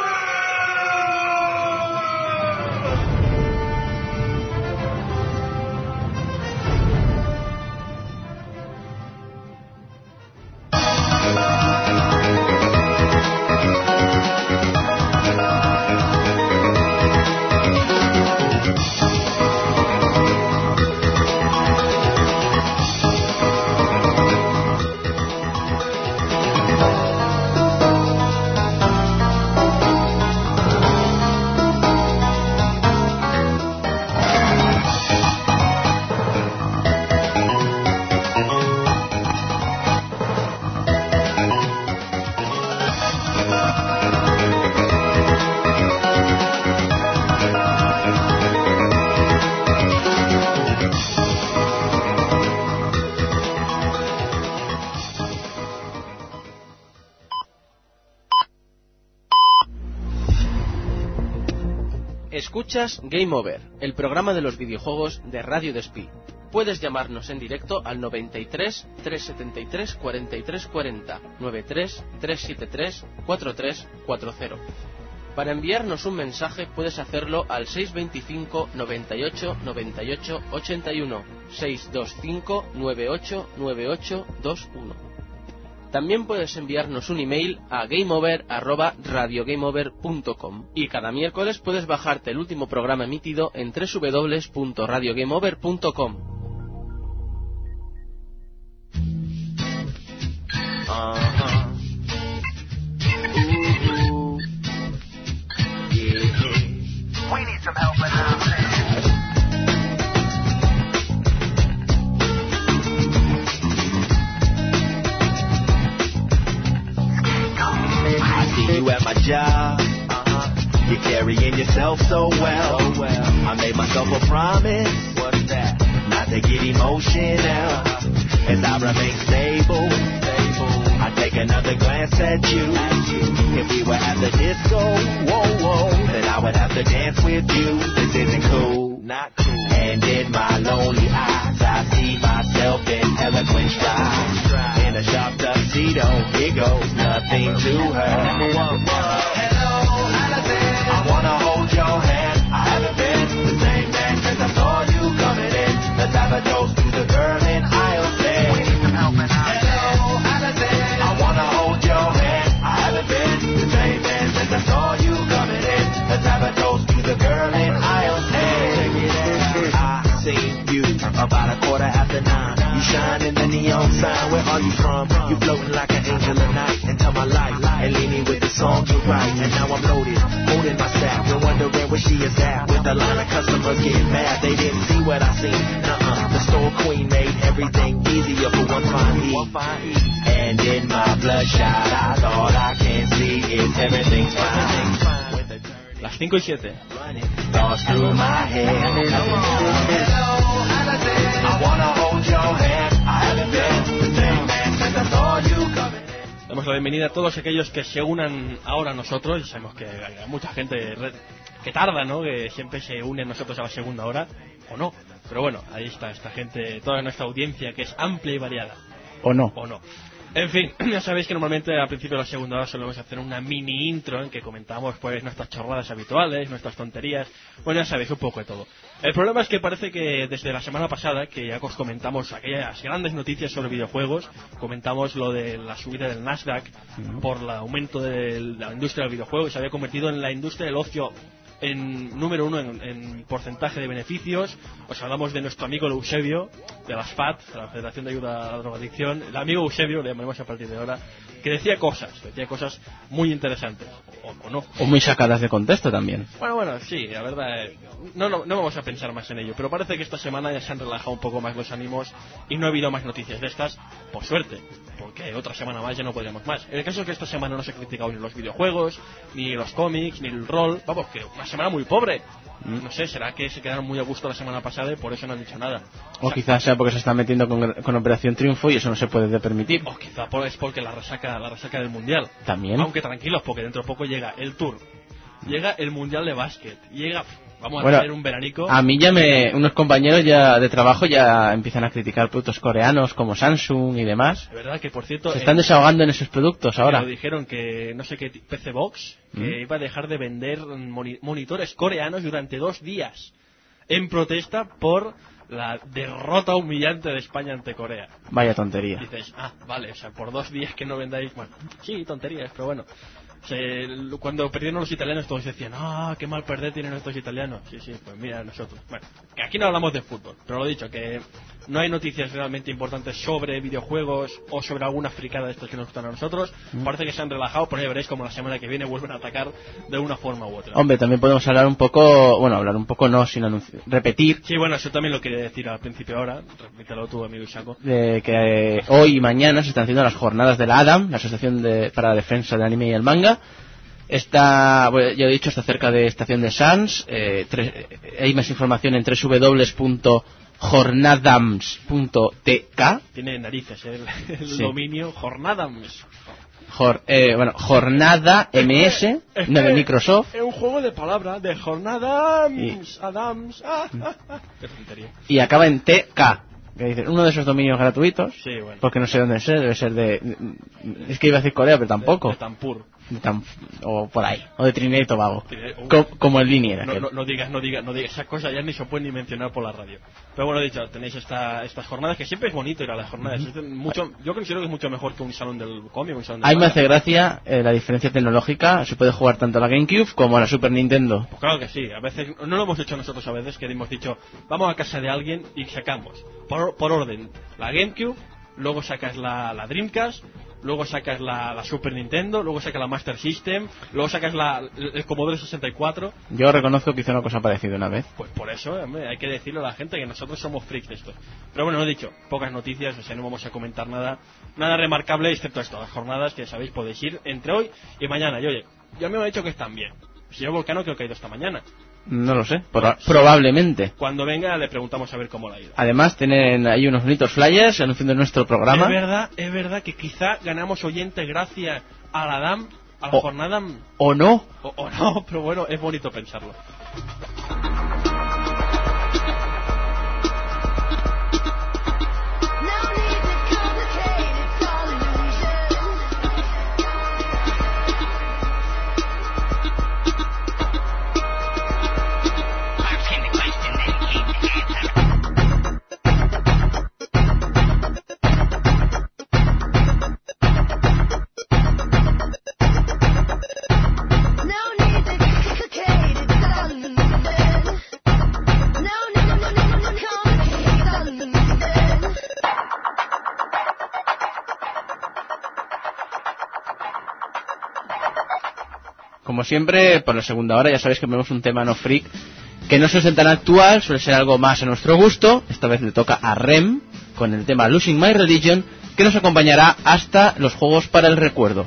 Escuchas Game Over, el programa de los videojuegos de Radio Despí. Puedes llamarnos en directo al 93 373 43 40, 93 373 4340. Para enviarnos un mensaje puedes hacerlo al 625 98 98 81, 625 98 98 21. También puedes enviarnos un email a gameover@radiogameover.com y cada miércoles puedes bajarte el último programa emitido en www.radiogameover.com. We need some help in our place. I see you at my job. You're carrying yourself so well. I made myself a promise. What's that? Not to get emotional. As I remain stable. I take another glance at you. If we were at the disco, then I would have to dance with you. This isn't cool. Not cool. And in my lonely eyes, I see myself in eloquent stride. In a sharp tuxedo, here goes nothing to her. Hello, Alison. I wanna hold your hand. I haven't been the same man since I saw you coming in. Let's have a toast to the girl in aisle 10. We need some help in our Hello, Alison. I wanna hold your hand. I haven't been the same man since I saw you coming in. Let's have a toast to the girl in aisle 10. I seen you about 9:15. You shine in the neon sign. Where are you from? You floating like an angel at night into my life and leave me with the song to write. And now I'm loaded, holding my sack and wondering where she is at. With a line of customers getting mad, they didn't see what I seen. The store queen made everything easier for one fine E. And in my bloodshot eyes, all I can see is everything's fine. Las 5:07. Thoughts through my head. Hello, Alison. I wanna hold your hand. I haven't been the same man since I saw you coming. Damos la bienvenida a todos aquellos que se unan ahora a nosotros. Y sabemos que hay mucha gente que tarda, ¿no? Que siempre se une a nosotros a la segunda hora, o no. Pero bueno, ahí está esta gente, toda nuestra audiencia, que es amplia y variada. ¿O no? O no. En fin, ya sabéis que normalmente al principio de la segunda hora solemos hacer una mini intro en que comentamos pues nuestras chorradas habituales, nuestras tonterías, bueno, ya sabéis, un poco de todo. El problema es que parece que desde la semana pasada, que ya os comentamos aquellas grandes noticias sobre videojuegos, comentamos lo de la subida del Nasdaq por el aumento de la industria del videojuego, y se había convertido en la industria del ocio en número uno en porcentaje de beneficios. Os hablamos de nuestro amigo Eusebio, de las FAT, de la Federación de Ayuda a la Drogadicción. El amigo Eusebio, le llamaremos a partir de ahora, que decía cosas muy interesantes, o no. O muy sacadas de contexto también. Bueno, sí, la verdad, no vamos a pensar más en ello, pero parece que esta semana ya se han relajado un poco más los ánimos y no ha habido más noticias de estas, por suerte, porque otra semana más ya no podríamos más. En el caso es que esta semana no se ha criticado ni los videojuegos, ni los cómics, ni el rol, vamos, que una semana muy pobre. No sé, será que se quedaron muy a gusto la semana pasada y por eso no han dicho nada. O quizás sea porque se están metiendo con Operación Triunfo y eso no se puede permitir. O quizá es porque la resaca del Mundial. También. Aunque tranquilos, porque dentro de poco llega el Tour, llega el Mundial de Básquet, vamos a tener un veranico. A mí unos compañeros ya de trabajo ya empiezan a criticar productos coreanos como Samsung y demás. De verdad que, por cierto, se están desahogando en esos productos ahora. Lo dijeron que no sé qué PC Box que iba a dejar de vender monitores coreanos durante 2 días en protesta por la derrota humillante de España ante Corea. Vaya tontería. Dices, vale, o sea, por 2 días que no vendáis, bueno, sí, tonterías, pero bueno. Cuando perdieron los italianos todos decían, qué mal perder tienen estos italianos. Sí, pues mira nosotros. Bueno, que aquí no hablamos de fútbol, pero lo dicho, que no hay noticias realmente importantes sobre videojuegos o sobre alguna fricada de estas que nos gustan a nosotros. Parece que se han relajado, pero ya veréis como la semana que viene vuelven a atacar de una forma u otra. Hombre, también podemos hablar un poco no, sin repetir. Sí, bueno, eso también lo quería decir al principio ahora, repítelo tú, amigo Isaco. De que hoy y mañana se están haciendo las jornadas de la ADAM, la Asociación para la Defensa del Anime y el Manga. Ya he dicho, está cerca de Estación de Sans. Hay más información en www.jornadams.tk. Tiene narices el dominio Jornadams. Jornada MS, no de Microsoft. Es un juego de palabras de Jornadams. Adams. Qué tontería. Y acaba en TK. Que dice, uno de esos dominios gratuitos. Sí, bueno. Porque no sé dónde es, debe ser es que iba a decir Corea, pero tampoco. De Tampur. o por ahí, o de Trinidad y Tobago, como el Linier. No digas esas cosas, ya ni se pueden ni mencionar por la radio. Pero bueno, dicho, tenéis estas jornadas, que siempre es bonito ir a las jornadas. Yo considero que es mucho mejor que un salón del cómic, un salón de Ahí me hace gracia la diferencia tecnológica. Se puede jugar tanto a la GameCube como a la Super Nintendo. Pues claro que sí, a veces no lo hemos hecho nosotros, a veces que hemos dicho vamos a casa de alguien y sacamos por orden la GameCube, luego sacas la Dreamcast, luego sacas la Super Nintendo, luego sacas la Master System, luego sacas el Commodore 64. Yo reconozco que hice una cosa parecida una vez. Pues por eso, hombre, hay que decirle a la gente que nosotros somos freaks de estos. Pero bueno, lo he dicho, pocas noticias, o sea, no vamos a comentar nada remarcable, excepto esto, las jornadas que sabéis podéis ir entre hoy y mañana. Y oye, ya me han dicho que están bien. Si yo Volcano creo que ha ido esta mañana. No lo sé, probablemente. Cuando venga le preguntamos a ver cómo le ha ido. Además tienen ahí unos bonitos flyers anunciando nuestro programa. Es verdad que quizá ganamos oyentes gracias a la DAM, a la jornada. O no. O no, pero bueno, es bonito pensarlo. Como siempre, por la segunda hora ya sabéis que vemos un tema no freak, que no suele ser tan actual, suele ser algo más a nuestro gusto. Esta vez le toca a Rem, con el tema Losing My Religion, que nos acompañará hasta los Juegos para el Recuerdo.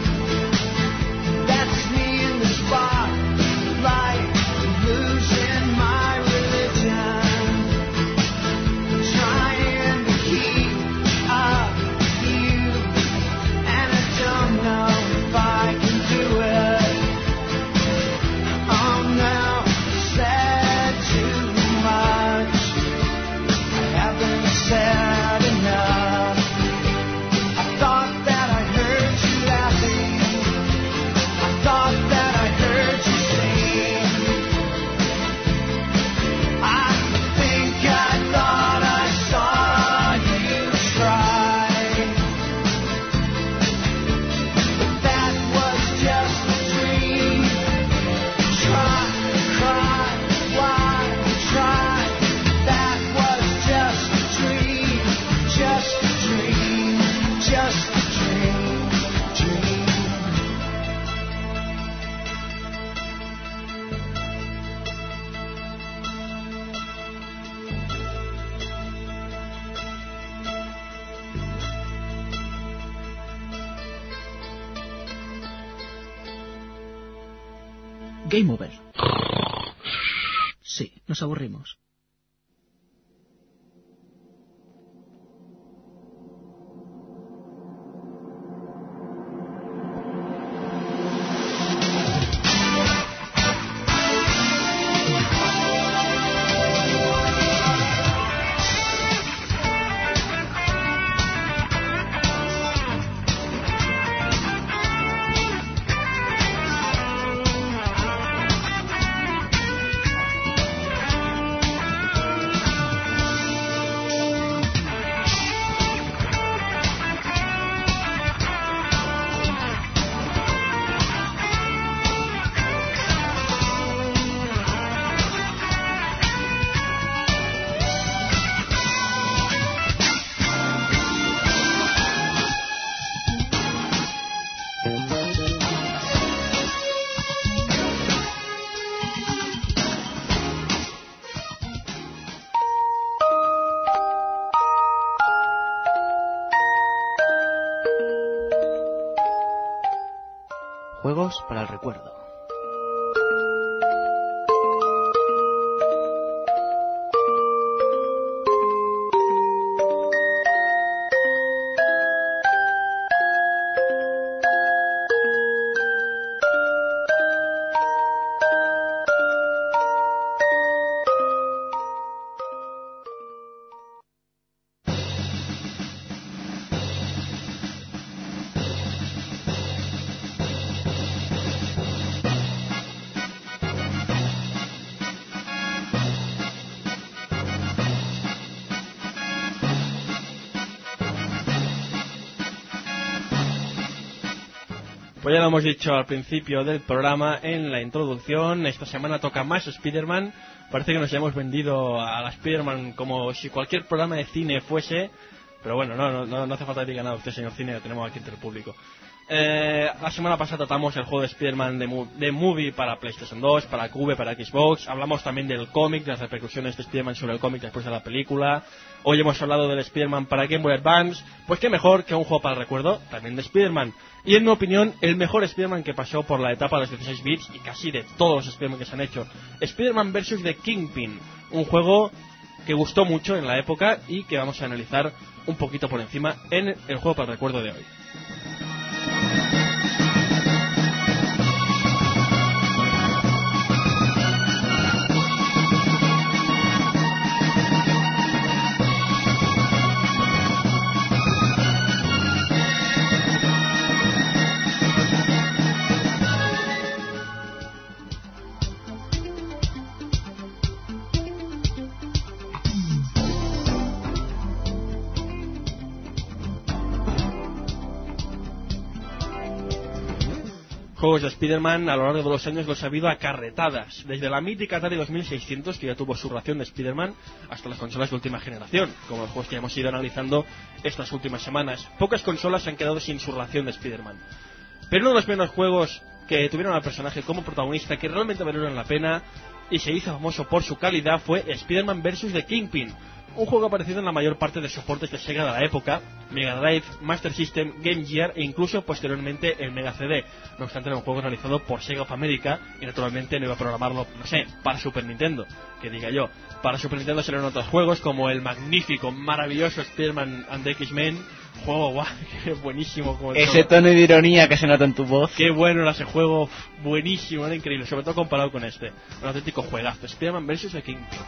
Losing Game Over. Sí, nos aburrimos. Juegos para el recuerdo. Pues ya lo hemos dicho al principio del programa, en la introducción, esta semana toca más Spider-Man. Parece que nos hemos vendido a la Spider-Man como si cualquier programa de cine fuese, pero bueno, no hace falta que diga nada usted, señor cine, lo tenemos aquí entre el público. La semana pasada tratamos el juego de Spider-Man de Movie para PlayStation 2, para Cube, para Xbox. Hablamos también del cómic, de las repercusiones de Spider-Man sobre el cómic después de la película. Hoy hemos hablado del Spider-Man para Game Boy Advance. Pues qué mejor que un juego para el recuerdo, también de Spider-Man. Y en mi opinión, el mejor Spider-Man que pasó por la etapa de los 16 bits y casi de todos los Spider-Man que se han hecho. Spider-Man vs. The Kingpin, un juego que gustó mucho en la época y que vamos a analizar un poquito por encima en el juego para el recuerdo de hoy. Juegos de Spider-Man a lo largo de los años los ha habido a carretadas, desde la mítica Atari 2600, que ya tuvo su ración de Spider-Man, hasta las consolas de última generación, como los juegos que hemos ido analizando estas últimas semanas. Pocas consolas se han quedado sin su ración de Spider-Man. Pero uno de los menos juegos que tuvieron al personaje como protagonista, que realmente valieron la pena y se hizo famoso por su calidad, fue Spider-Man vs. The Kingpin. Un juego aparecido en la mayor parte de soportes de Sega de la época, Mega Drive, Master System, Game Gear e incluso posteriormente el Mega CD. No obstante, era un juego realizado por Sega of America y naturalmente no iba a programarlo, no sé, para Super Nintendo, que diga yo. Para Super Nintendo salieron otros juegos como el magnífico, maravilloso Spider-Man and the X-Men. Juego, guau, qué buenísimo. Como ese tono de ironía que se nota en tu voz. Qué bueno era ese juego, buenísimo, era increíble, sobre todo comparado con este. Un auténtico juegazo, Spider-Man vs. The Kingpin.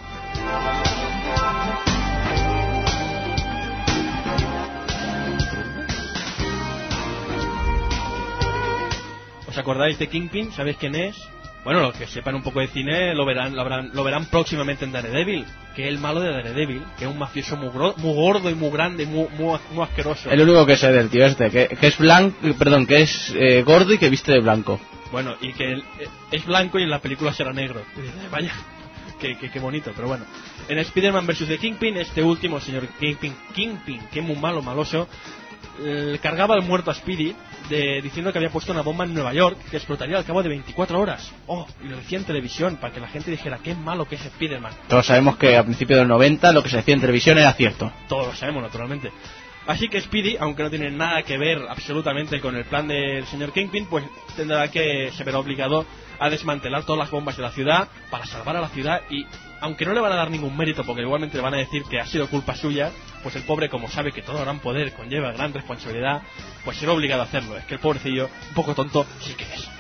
¿Os acordáis de Kingpin? ¿Sabéis quién es? Bueno, los que sepan un poco de cine lo verán próximamente en Daredevil, que es el malo de Daredevil, que es un mafioso muy gordo y muy grande, muy asqueroso. El único que sé del tío este, que es blanco, perdón, que es gordo y que viste de blanco. Bueno, y que es blanco y en la película será negro. Vaya, qué bonito, pero bueno. En Spider-Man vs. The Kingpin, este último señor Kingpin, que es muy maloso, cargaba al muerto a Speedy diciendo que había puesto una bomba en Nueva York que explotaría al cabo de 24 horas. Y lo decía en televisión para que la gente dijera qué malo que es Spider-Man. Todos sabemos que a principios del 90 lo que se decía en televisión era cierto. Todos lo sabemos, naturalmente. Así que Speedy, aunque no tiene nada que ver absolutamente con el plan del señor Kingpin, pues se verá obligado a desmantelar todas las bombas de la ciudad para salvar a la ciudad. Y aunque no le van a dar ningún mérito, porque igualmente le van a decir que ha sido culpa suya, pues el pobre, como sabe que todo gran poder conlleva gran responsabilidad, pues será obligado a hacerlo. Es que el pobrecillo, un poco tonto, sí que es.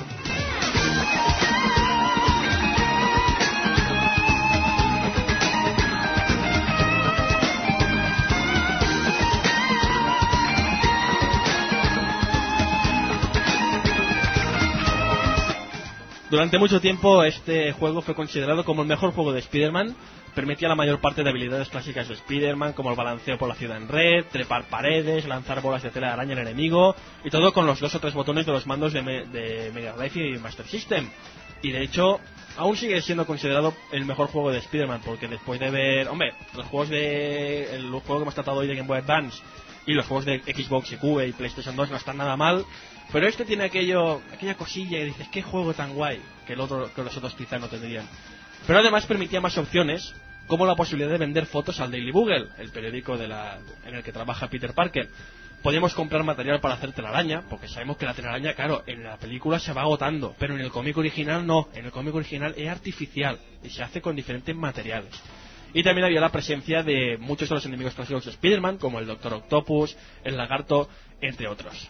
Durante mucho tiempo este juego fue considerado como el mejor juego de Spider-Man. Permitía la mayor parte de habilidades clásicas de Spider-Man, como el balanceo por la ciudad en red, trepar paredes, lanzar bolas de tela de araña al enemigo, y todo con los 2 o 3 botones de los mandos de Mega Drive y Master System. Y de hecho, aún sigue siendo considerado el mejor juego de Spider-Man, porque después de ver, los juegos que hemos tratado hoy de Game Boy Advance y los juegos de Xbox y Cube y PlayStation 2 no están nada mal, pero este tiene aquella cosilla y dices, qué juego tan guay, que los otros quizá no tendrían. Pero además permitía más opciones, como la posibilidad de vender fotos al Daily Bugle, el periódico en el que trabaja Peter Parker. Podíamos comprar material para hacer telaraña, porque sabemos que la telaraña, claro, en la película se va agotando, pero en el cómic original no, en el cómic original es artificial y se hace con diferentes materiales. Y también había la presencia de muchos de los enemigos clásicos de Spider-Man, como el Doctor Octopus, el Lagarto, entre otros.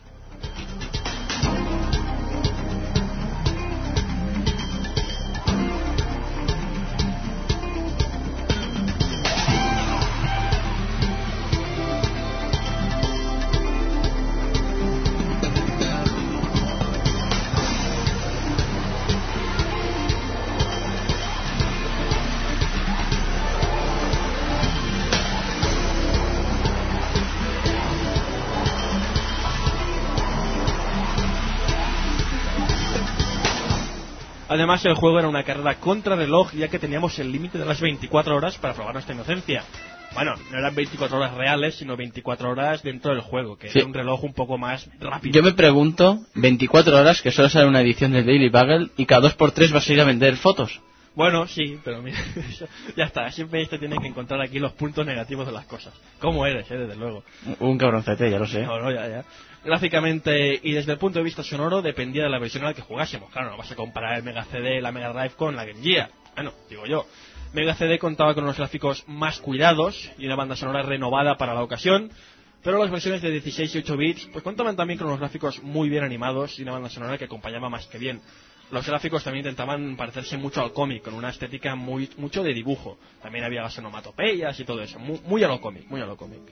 Además, el juego era una carrera contra reloj, ya que teníamos el límite de las 24 horas para probar nuestra inocencia. Bueno, no eran 24 horas reales, sino 24 horas dentro del juego, que era un reloj un poco más rápido. Yo me pregunto, 24 horas, que solo sale una edición del Daily Bugle, y cada 2x3 vas a ir a vender fotos. Bueno, sí, pero mira, ya está, siempre tiene que encontrar aquí los puntos negativos de las cosas. ¿Cómo eres, desde luego? Un cabroncete, ya lo sé. No, ya. Gráficamente y desde el punto de vista sonoro dependía de la versión a la que jugásemos. Claro, no vas a comparar el Mega CD, la Mega Drive con la Game Gear. Bueno, digo yo. Mega CD contaba con unos gráficos más cuidados y una banda sonora renovada para la ocasión, pero las versiones de 16 y 8 bits pues contaban también con unos gráficos muy bien animados y una banda sonora que acompañaba más que bien. Los gráficos también intentaban parecerse mucho al cómic, con una estética mucho de dibujo. También había las onomatopeyas y todo eso, muy a lo cómic, muy a lo cómic.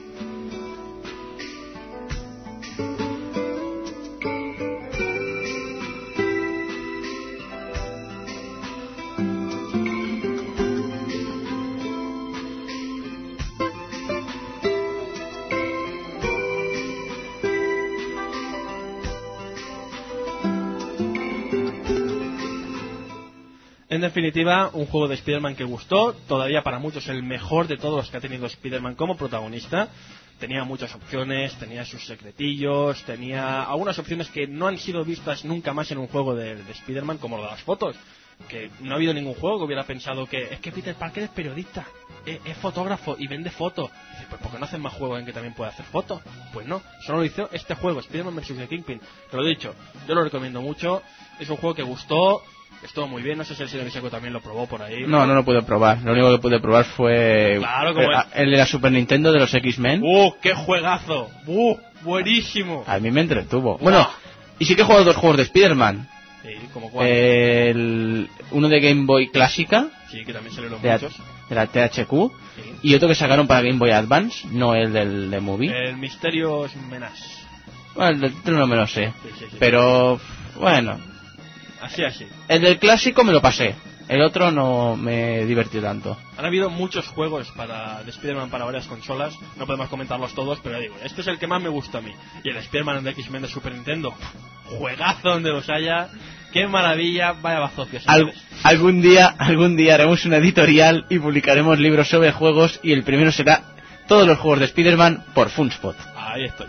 En definitiva, un juego de Spider-Man que gustó, todavía para muchos el mejor de todos los que ha tenido Spider-Man como protagonista. Tenía muchas opciones, tenía sus secretillos, tenía algunas opciones que no han sido vistas nunca más en un juego de Spider-Man, como lo de las fotos. Que no ha habido ningún juego que hubiera pensado que es que Peter Parker es periodista, es fotógrafo y vende fotos. Dice, pues ¿por qué no hacen más juegos en que también puede hacer fotos? Pues no, solo lo hizo este juego, Spider-Man vs. The Kingpin. Te lo he dicho, yo lo recomiendo mucho, es un juego que gustó. Estuvo muy bien, no sé si el señor Iseko también lo probó por ahí. No lo pude probar. Lo único que pude probar fue claro, como el de la Super Nintendo de los X-Men. ¡Qué juegazo! Buenísimo. A mí me entretuvo. Bueno, y sí que he jugado 2 juegos de Spider-Man. Sí, ¿como cuál? Uno de Game Boy clásica. Sí, que también salieron de muchos. De la THQ. Sí. Y otro que sacaron para Game Boy Advance, no el del de Movie. El Mysterious Menace. Bueno, el título no me lo sé. Sí. Pero, bueno... Así. El del clásico me lo pasé. El otro no me divertí tanto. Han habido muchos juegos de Spider-Man para varias consolas. No podemos comentarlos todos, pero digo, este es el que más me gusta a mí. Y el Spider-Man de X-Men de Super Nintendo, juegazo donde los haya. ¡Qué maravilla! Vaya bazofio. Algún día haremos una editorial y publicaremos libros sobre juegos. Y el primero será todos los juegos de Spider-Man por Funspot. Ahí estoy.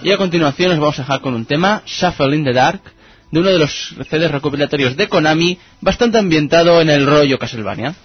Y a continuación os vamos a dejar con un tema, Shuffle in the Dark, de uno de los CDs recopilatorios de Konami, bastante ambientado en el rollo Castlevania.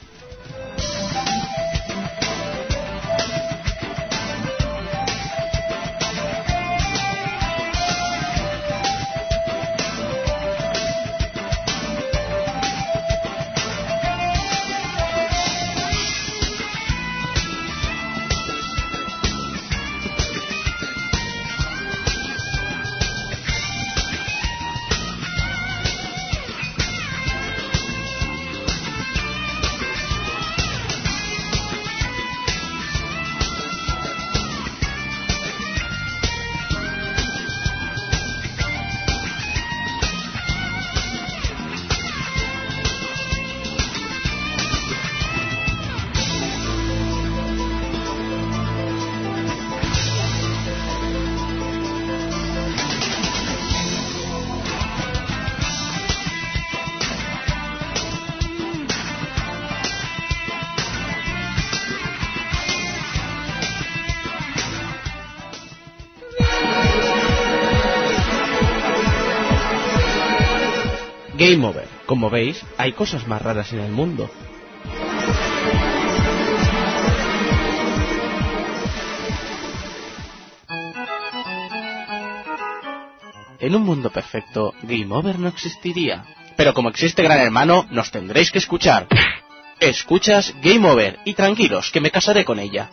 Game Over. Como veis, hay cosas más raras en el mundo. En un mundo perfecto, Game Over no existiría. Pero como existe Gran Hermano, nos tendréis que escuchar. Escuchas Game Over y tranquilos, que me casaré con ella.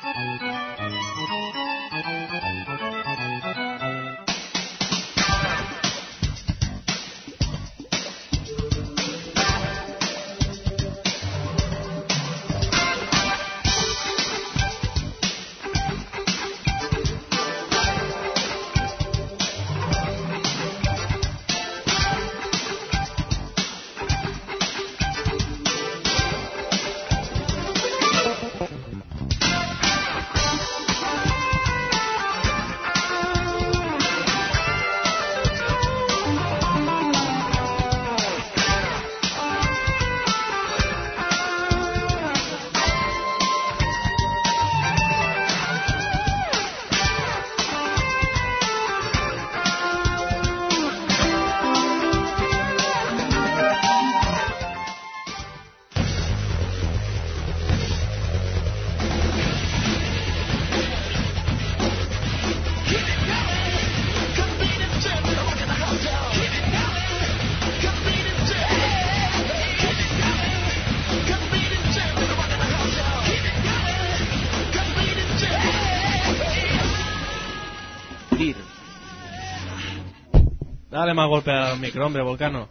Dale más golpe al micro, hombre, Volcano.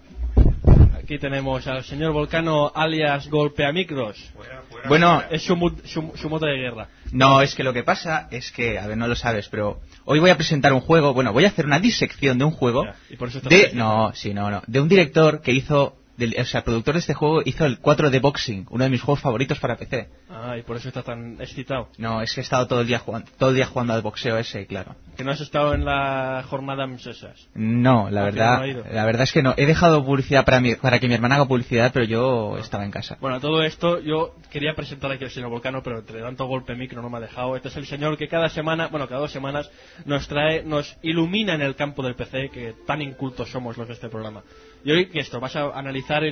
Aquí tenemos al señor Volcano, alias Golpeamicros. Bueno, es su moto de guerra. No, es que lo que pasa es que, a ver, no lo sabes, pero hoy voy a presentar un juego, bueno, voy a hacer una disección de un juego ¿Y por eso estás de... presentando? No, de un director que hizo, o sea, el productor de este juego hizo el 4 de Boxing, uno de mis juegos favoritos para PC. Ah, y por eso estás tan excitado. No, es que he estado todo el día jugando al boxeo ese, claro. Que no has estado en la jornada esas. No, la verdad es que no. He dejado publicidad para que mi hermana haga publicidad, pero yo estaba en casa. Bueno, todo esto yo quería presentar aquí al señor Volcano, pero entre tanto golpe micro no me ha dejado. Este es el señor que cada 2 semanas nos ilumina en el campo del PC, que tan incultos somos los de este programa. Y hoy, que esto, vas a analizar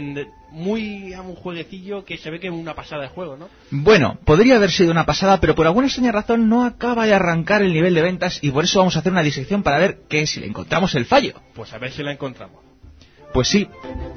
un jueguecillo que se ve que es una pasada de juego, ¿no? Bueno, podría haber sido una pasada, pero por alguna extraña razón no acaba de arrancar el nivel de ventas y por eso vamos a hacer una disección para ver si le encontramos el fallo. Pues a ver si la encontramos. Pues sí.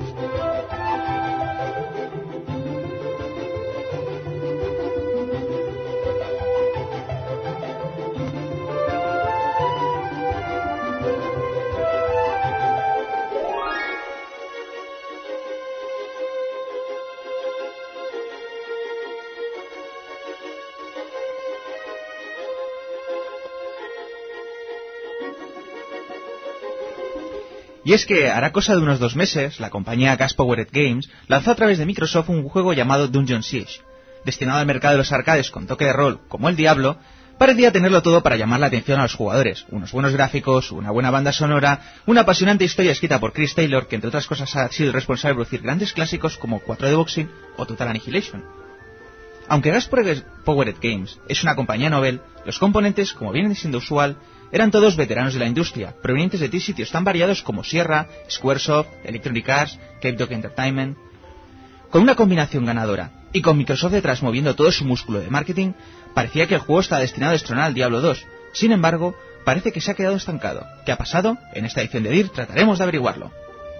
Y es que hará cosa de unos 2 meses, la compañía Gas Powered Games lanzó a través de Microsoft un juego llamado Dungeon Siege. Destinado al mercado de los arcades con toque de rol, como el Diablo, parecía tenerlo todo para llamar la atención a los jugadores. Unos buenos gráficos, una buena banda sonora, una apasionante historia escrita por Chris Taylor, que entre otras cosas ha sido el responsable de producir grandes clásicos como 4 de Boxing o Total Annihilation. Aunque Gaspowered Games es una compañía novel, los componentes, como viene siendo usual, eran todos veteranos de la industria, provenientes de sitios tan variados como Sierra, Squaresoft, Electronic Arts, Cape Dog Entertainment. Con una combinación ganadora, y con Microsoft detrás moviendo todo su músculo de marketing, parecía que el juego estaba destinado a destronar al Diablo 2. Sin embargo, parece que se ha quedado estancado. ¿Qué ha pasado? En esta edición de DIR trataremos de averiguarlo.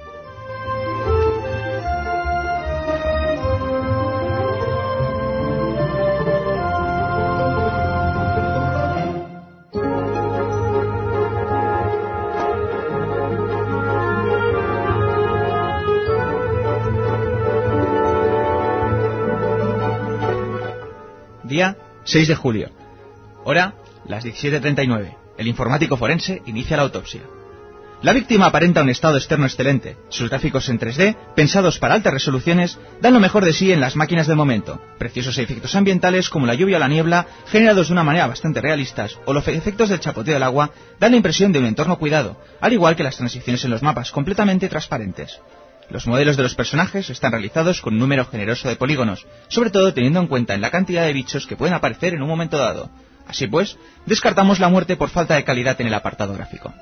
Día 6 de julio. Hora, las 17:39. El informático forense inicia la autopsia. La víctima aparenta un estado externo excelente. Sus gráficos en 3D, pensados para altas resoluciones, dan lo mejor de sí en las máquinas del momento. Preciosos efectos ambientales como la lluvia o la niebla, generados de una manera bastante realistas, o los efectos del chapoteo del agua, dan la impresión de un entorno cuidado, al igual que las transiciones en los mapas completamente transparentes. Los modelos de los personajes están realizados con un número generoso de polígonos, sobre todo teniendo en cuenta en la cantidad de bichos que pueden aparecer en un momento dado. Así pues, descartamos la muerte por falta de calidad en el apartado gráfico.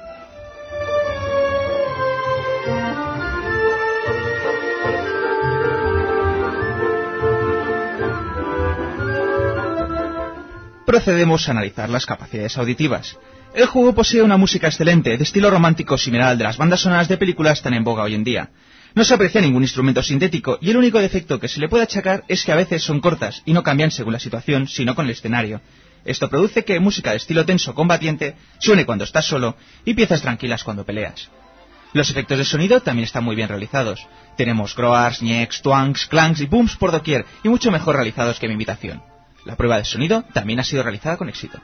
Procedemos a analizar las capacidades auditivas. El juego posee una música excelente, de estilo romántico similar al de las bandas sonoras de películas tan en boga hoy en día. No se aprecia ningún instrumento sintético y el único defecto que se le puede achacar es que a veces son cortas y no cambian según la situación, sino con el escenario. Esto produce que música de estilo tenso combatiente suene cuando estás solo y piezas tranquilas cuando peleas. Los efectos de sonido también están muy bien realizados. Tenemos groars, ñecs, twangs, clanks y booms por doquier y mucho mejor realizados que mi imitación. La prueba de sonido también ha sido realizada con éxito.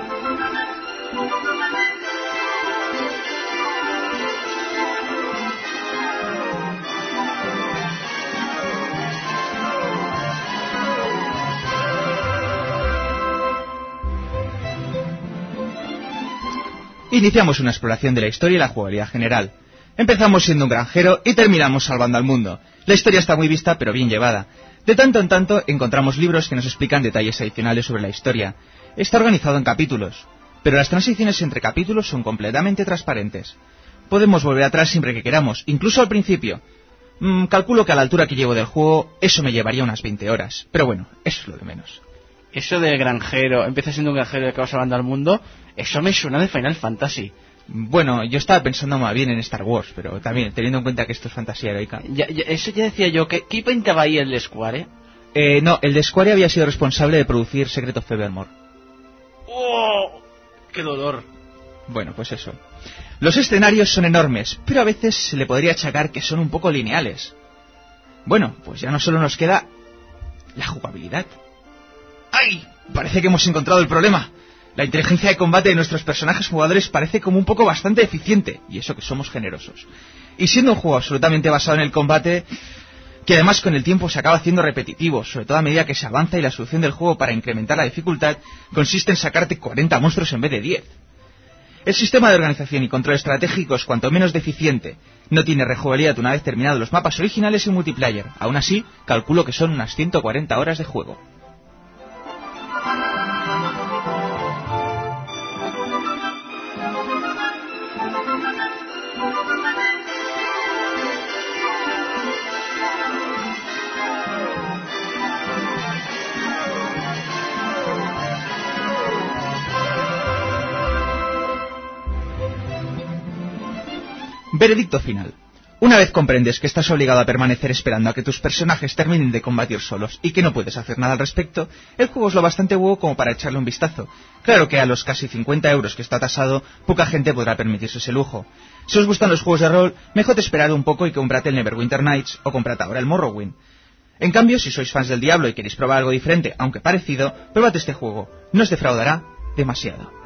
Iniciamos una exploración de la historia y la jugabilidad general. Empezamos siendo un granjero y terminamos salvando al mundo. La historia está muy vista pero bien llevada. De tanto en tanto encontramos libros que nos explican detalles adicionales sobre la historia. Está organizado en capítulos, pero las transiciones entre capítulos son completamente transparentes. Podemos volver atrás siempre que queramos, incluso al principio. Calculo que a la altura que llevo del juego eso me llevaría unas 20 horas, pero bueno, eso es lo de menos. Eso de granjero, empieza siendo un granjero que va salvando al mundo, eso me suena de Final Fantasy. Bueno, yo estaba pensando más bien en Star Wars, pero también teniendo en cuenta que esto es fantasía heroica. Eso ya decía yo, ¿qué pintaba ahí el de Square? No, el de Square había sido responsable de producir Secret of Evermore. ¡Oh! ¡Qué dolor! Bueno, pues eso. Los escenarios son enormes, pero a veces se le podría achacar que son un poco lineales. Bueno, pues ya no solo nos queda la jugabilidad. ¡Ay! Parece que hemos encontrado el problema. La inteligencia de combate de nuestros personajes jugadores parece como un poco bastante eficiente, y eso que somos generosos. Y siendo un juego absolutamente basado en el combate, que además con el tiempo se acaba haciendo repetitivo, sobre todo a medida que se avanza y la solución del juego para incrementar la dificultad consiste en sacarte 40 monstruos en vez de 10. El sistema de organización y control estratégico es cuanto menos deficiente. No tiene rejugabilidad una vez terminados los mapas originales y multiplayer. Aún así, calculo que son unas 140 horas de juego. Veredicto final. Una vez comprendes que estás obligado a permanecer esperando a que tus personajes terminen de combatir solos y que no puedes hacer nada al respecto, el juego es lo bastante huevo como para echarle un vistazo. Claro que a los casi 50 euros que está tasado, poca gente podrá permitirse ese lujo. Si os gustan los juegos de rol, mejor esperad un poco y comprad el Neverwinter Nights o comprad ahora el Morrowind. En cambio, si sois fans del Diablo y queréis probar algo diferente, aunque parecido, probad este juego. No os defraudará demasiado.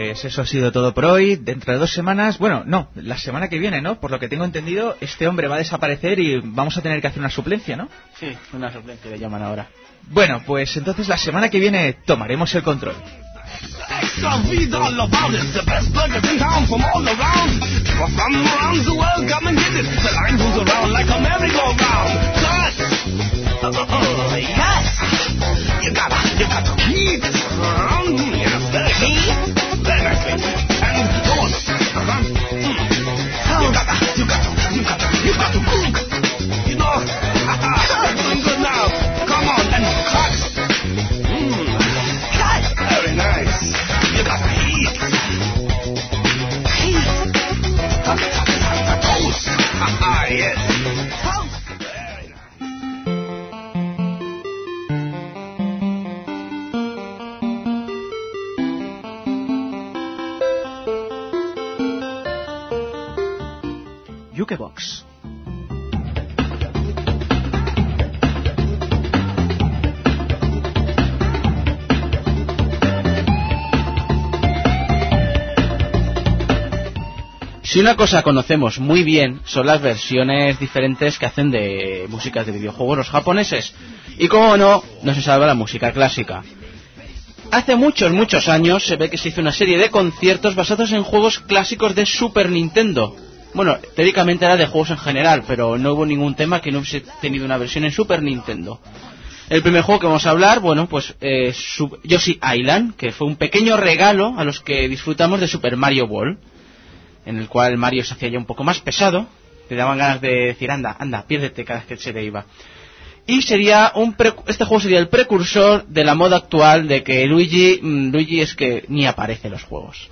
pues eso ha sido todo por hoy. Dentro de 2 semanas, bueno, no, la semana que viene, ¿no? Por lo que tengo entendido, este hombre va a desaparecer y vamos a tener que hacer una suplencia, ¿no? Sí, una suplencia le llaman ahora. Bueno, pues entonces la semana que viene tomaremos el control. Extra, read all about it. The best burgers in town from all around. From around the world, come and get it. The line moves around like a merry-go-round. Yes! Yes! You gotta heat. Yes, very good. Very nicely. And toast. You got to cook. You know? Doing good now. Come on and cut. Very nice. You got the heat. Heat. Toast. Yes. Toast. Very nice. Jukebox. Si una cosa conocemos muy bien son las versiones diferentes que hacen de músicas de videojuegos los japoneses. Y como no se salva la música clásica. Hace muchos años se ve que se hizo una serie de conciertos basados en juegos clásicos de Super Nintendo. Bueno, teóricamente era de juegos en general, pero no hubo ningún tema que no hubiese tenido una versión en Super Nintendo. El primer juego que vamos a hablar, bueno, pues Yoshi Island, que fue un pequeño regalo a los que disfrutamos de Super Mario World, en el cual Mario se hacía ya un poco más pesado, te daban ganas de decir, anda, piérdete cada vez que se te iba. Y sería este juego sería el precursor de la moda actual de que Luigi es que ni aparece en los juegos.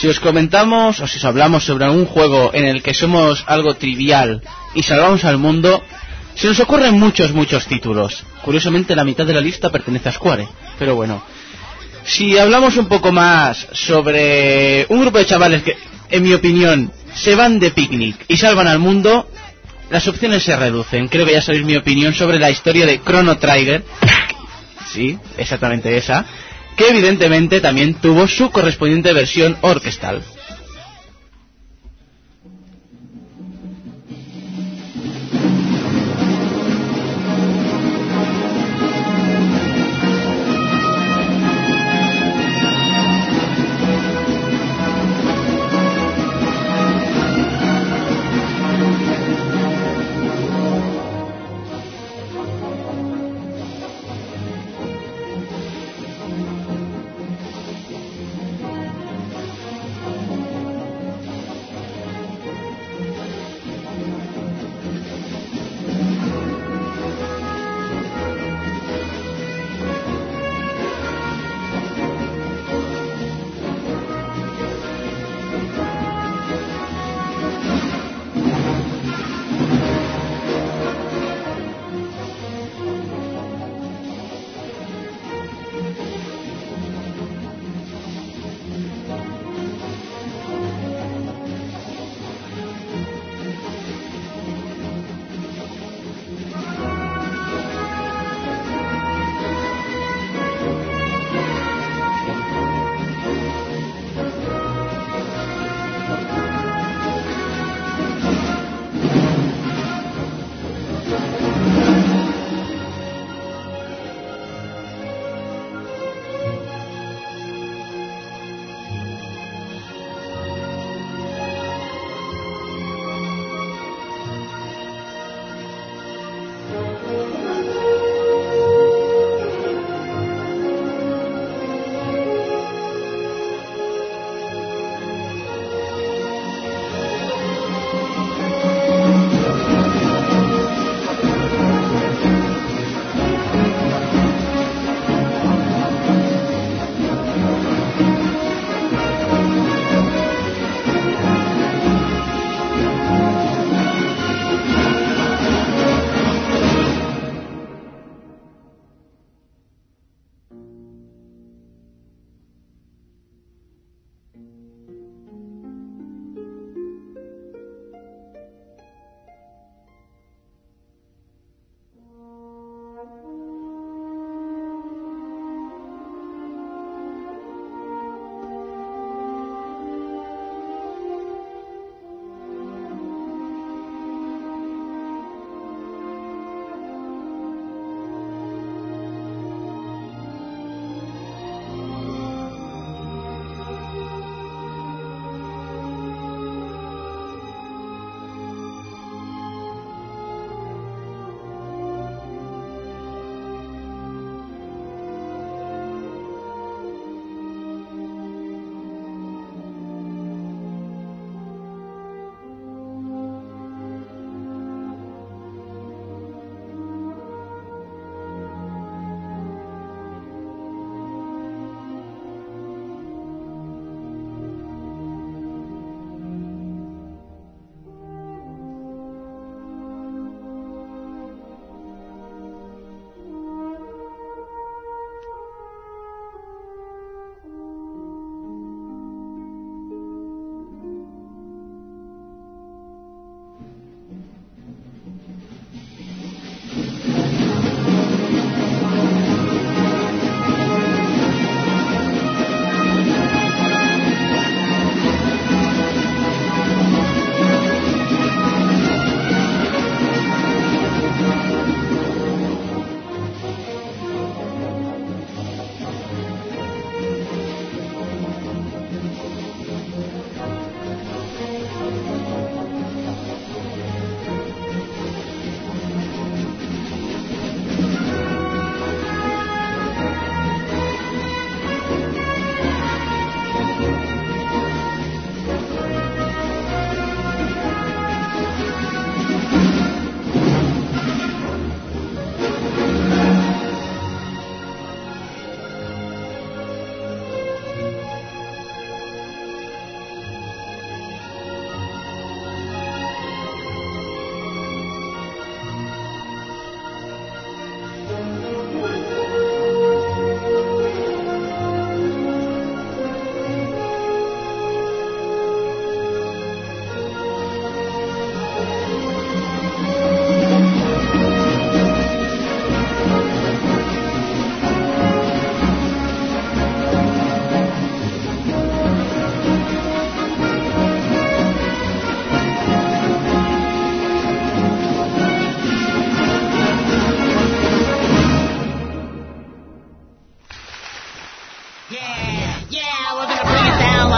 Si os comentamos o si os hablamos sobre un juego en el que somos algo trivial y salvamos al mundo, se nos ocurren muchos títulos. Curiosamente la mitad de la lista pertenece a Square, pero bueno. Si hablamos un poco más sobre un grupo de chavales que, en mi opinión, se van de picnic y salvan al mundo, las opciones se reducen. Creo que ya sabéis mi opinión sobre la historia de Chrono Trigger. Sí, exactamente esa. Que evidentemente también tuvo su correspondiente versión orquestal.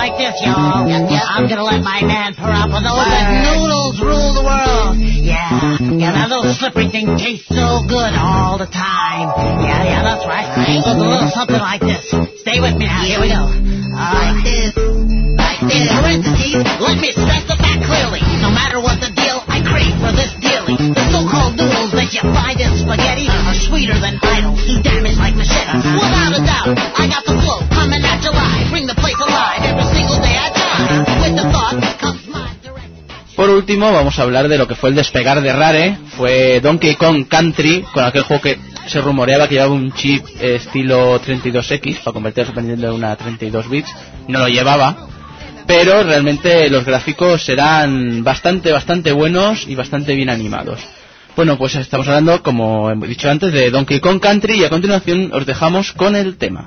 like this, y'all. I'm gonna let my man Parappa noodles rule the world. Yeah, now those slippery things taste so good all the time. Yeah, that's right. So it's a little something like this. Stay with me now. Here we go. Like this. In parentheses, let me specify clearly. No matter what the deal, I crave for this dealing. The so-called noodles that you find in spaghetti are sweeter than idols. Do damage like machete. Without a doubt, I got the flow coming at July. Bring the place alive every single day I try. With the thought comes my direct. Por último, vamos a hablar de lo que fue el despegar de Rare. Fue Donkey Kong Country, con aquel juego que se rumoreaba que llevaba un chip estilo 32X para convertir el Super Nintendo en una 32 bits. No lo llevaba, pero realmente los gráficos eran bastante buenos y bastante bien animados. Bueno, pues estamos hablando, como he dicho antes, de Donkey Kong Country, y a continuación os dejamos con el tema.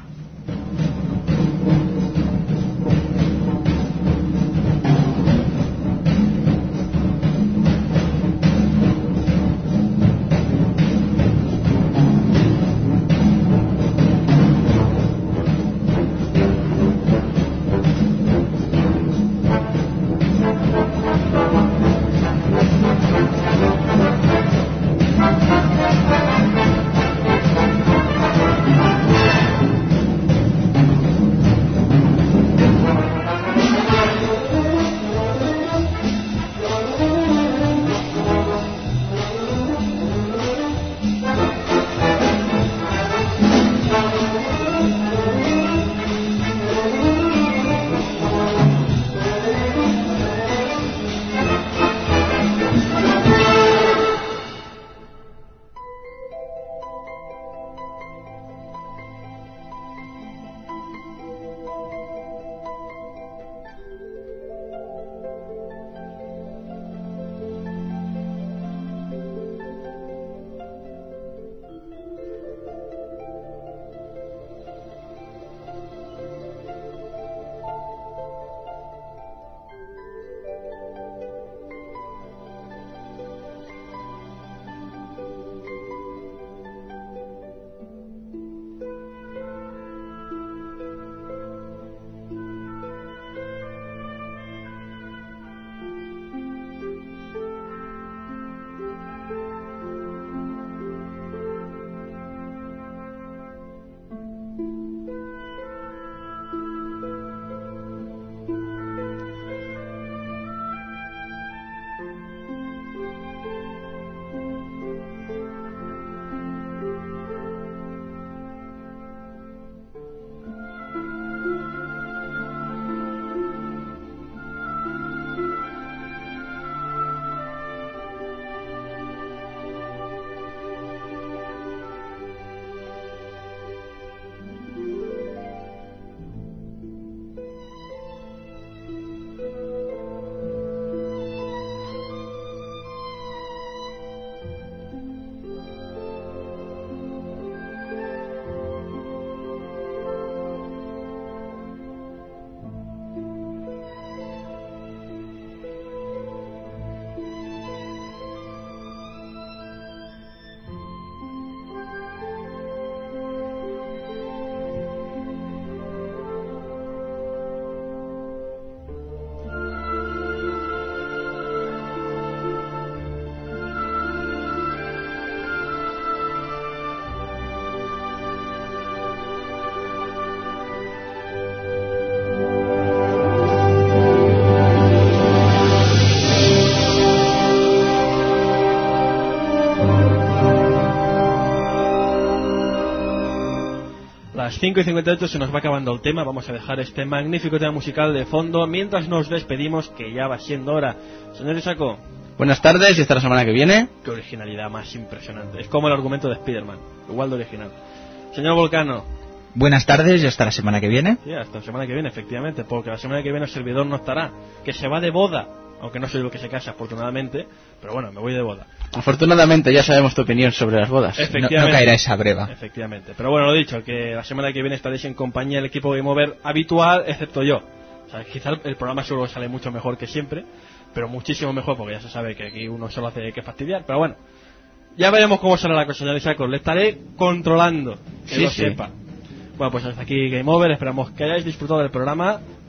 Las 5:58 se nos va acabando el tema. Vamos a dejar este magnífico tema musical de fondo mientras nos despedimos, que ya va siendo hora. Señor Isaco, buenas tardes y hasta la semana que viene. qué originalidad más impresionante. Es como el argumento de Spider-Man, igual de original. Señor Volcano, Buenas tardes y hasta la semana que viene. sí, hasta la semana que viene, efectivamente, porque la semana que viene el servidor no estará, que se va de boda, aunque no soy el que se casa, afortunadamente, pero bueno, me voy de boda. Afortunadamente ya sabemos tu opinión sobre las bodas. No caerá esa breva. Efectivamente, pero bueno, lo dicho, que la semana que viene estaréis en compañía del equipo Game Over habitual, excepto yo. O sea, quizá el programa solo sale mucho mejor que siempre, pero muchísimo mejor, porque ya se sabe que aquí uno solo hace que fastidiar, pero bueno, ya veremos cómo sale la cosa, señor Isaac. Le estaré controlando, que Sí, lo sí. sepa. Bueno, pues hasta aquí Game Over. Esperamos que hayáis disfrutado del programa.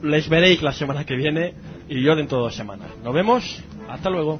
les veréis la semana que viene y yo dentro de 2 semanas. Nos vemos, hasta luego.